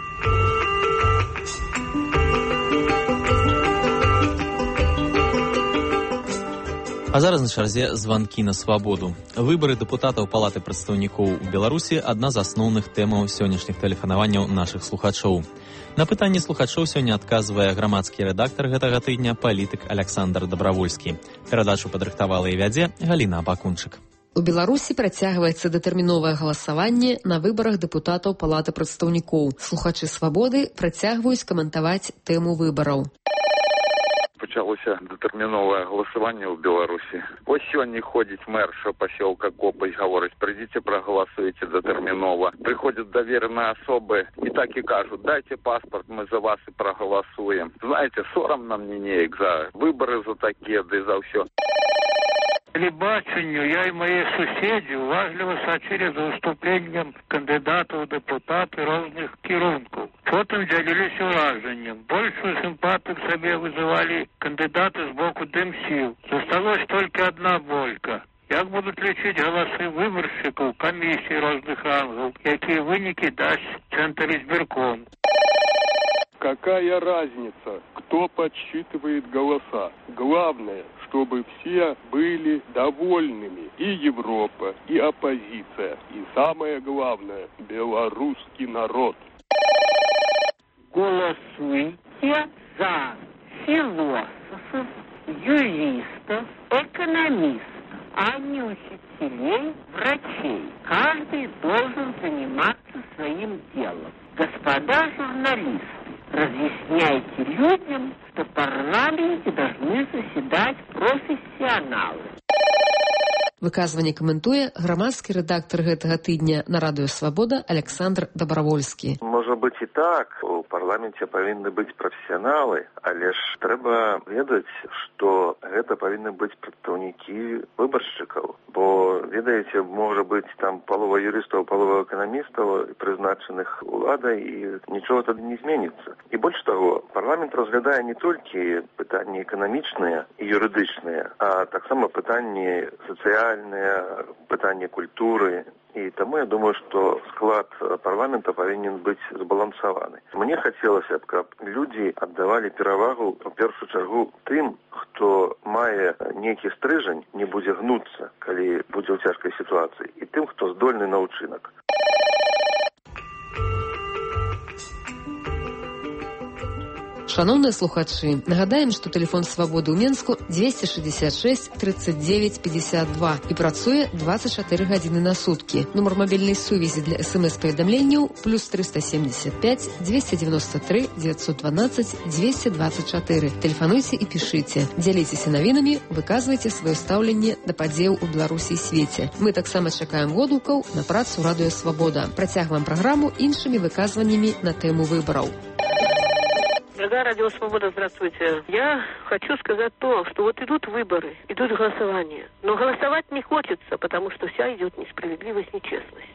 А зараз на чарзе званкі на свабоду. Выбары дэпутатаў Палаты прадстаўнікоў у Беларусі адна з асноўных тэмаў сённяшніх тэлефанаванняў нашых слухачоў. На пытанні слухачоў сёння адказвае грамадскі рэдактар гэтага тыдня, палітык Александр Добравольскі. Перадачу падрыхтавала і вядзе Галіна Абакунчык. У Беларусі працягваецца датэрміновае галасаванне на выбарах дэпутатаў Палаты прадстаўнікоў. Слухачы свабоды працягваюць каментаваць тэму выбараў. Пачалося датэрміновае галасаванне ў Беларусі. Вось сёння ходзіць мэрша пасёлка Копаць, гаворыць, прыйдзіце, прагаласуйце датэрмінова. Прыходзяць даверныя асобы і так і кажуць, дайце паспорт, мы за вас і прагаласуем. Знаеце, сорам нам не неяк за выбары за такія, ды за ўсё. Телебаченню я и мои соседи уважливо сочили за выступлением кандидатов в депутаты разных кірунков. Потом делились уражением. Большую симпатию к себе вызывали кандидаты с боку Демсил. Засталась только одна болька. Як будут лечить голосы выборщиков комиссии разных рангов, какие выники даст Центр избирком. Какая разница, кто подсчитывает голоса? Главное, чтобы все были довольными. И Европа, и оппозиция. И самое главное, белорусский народ. Голосуйте за философов, юристов, экономистов, а не учителей, врачей. Каждый должен заниматься своим делом. Господа журналисты, разъясняйте людям, что в парламенте должны заседать профессионалы. Выказванне каментуе грамадскі рэдактар гэтага тыдня на радыё Свабода Александр Добравольскі. Можа быць і так, у парламенце павінны быць прафесіяналы, але ж трэба ведаць, што гэта павінны быць прадстаўнікі выбаршчыкаў, бо, ведаеце, можа быць там палова юрыстаў, палова эканамістаў прызначаных уладай, і нічога тады не зменіцца. І больш таго, парламент разглядае не толькі пытанні эканамічныя і юрыдычныя, а таксама пытанні сацыяльныя, пытанне культуры. І таму я думаю, што склад парламента павінен быць збалансаваны. Мне хацелася б, каб людзі аддавалі перавагу у першую чаргу тым, хто мае нейкі стрыжань, не будзе гнуцца, калі будзе ў цяжкай сітуацыі, і тым, хто здольны на ўчынак. Шановныя слухачы, нагадаем, што тэлефон Свабоды ў Менску двести шестьдесят шесть тридцать девять пятьдесят два і працуе двадцать чатыры гадзіны на суткі. Нумар мабільнай сувязі для эс-эм-эс-паведамленняў плюс триста семьдесят пять двести девяносто три девятьсот двенадцать двести двадцать четыре. Тэлефануйце і пішыце. Дзяліцеся навінамі, выказвайце сваё стаўленне да падзеяў у Беларусі і свеце. Мы таксама чакаем водгукаў на працу Радыё Свабода. Працягваем праграму іншымі выказваннямі на тэму выбараў. Дорогая Радио Свобода, здравствуйте. Я хочу сказать то, что вот идут выборы, идут голосования. Но голосовать не хочется, потому что вся идет несправедливость, нечестность.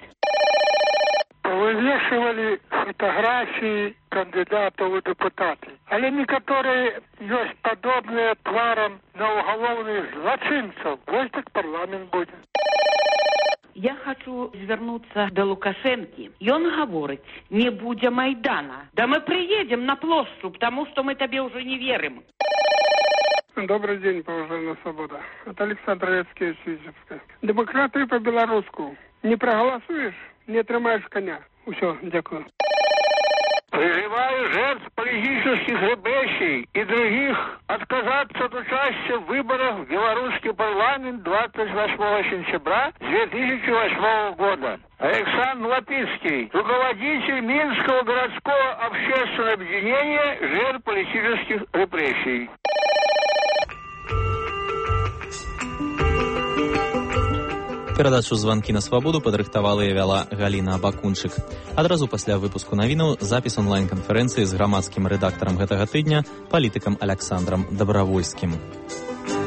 Вывешивали фотографии кандидатов в депутаты. Але некоторые есть подобные тварам на уголовных злочинцев. Вот так парламент будет. Я хочу звернуться до Лукашенки. И он говорит, не будя Майдана. Да мы приедем на площадь, потому что мы тебе уже не верим. Добрый день, уважаемая Свобода. Это Александр Рецкий, Сизевская. Демократы по-белоруску. Не проголосуешь, не тримаешь коня. Все, дякую. Призываю жертв политических репрессий и других отказаться от участия в выборах в белорусский парламент двадцать восьмого сентября две тысячи восьмого года. Александр Лапицкий, руководитель Минского городского общественного объединения жертв политических репрессий. Перадачу «Званкі на свабоду» падрыхтавала і вяла Галіна Абакунчык. Адразу пасля выпуску навінаў запіс онлайн-канферэнцыі з грамадскім рэдактарам гэтага тыдня, палітыкам Аляксандрам Дабравольскім.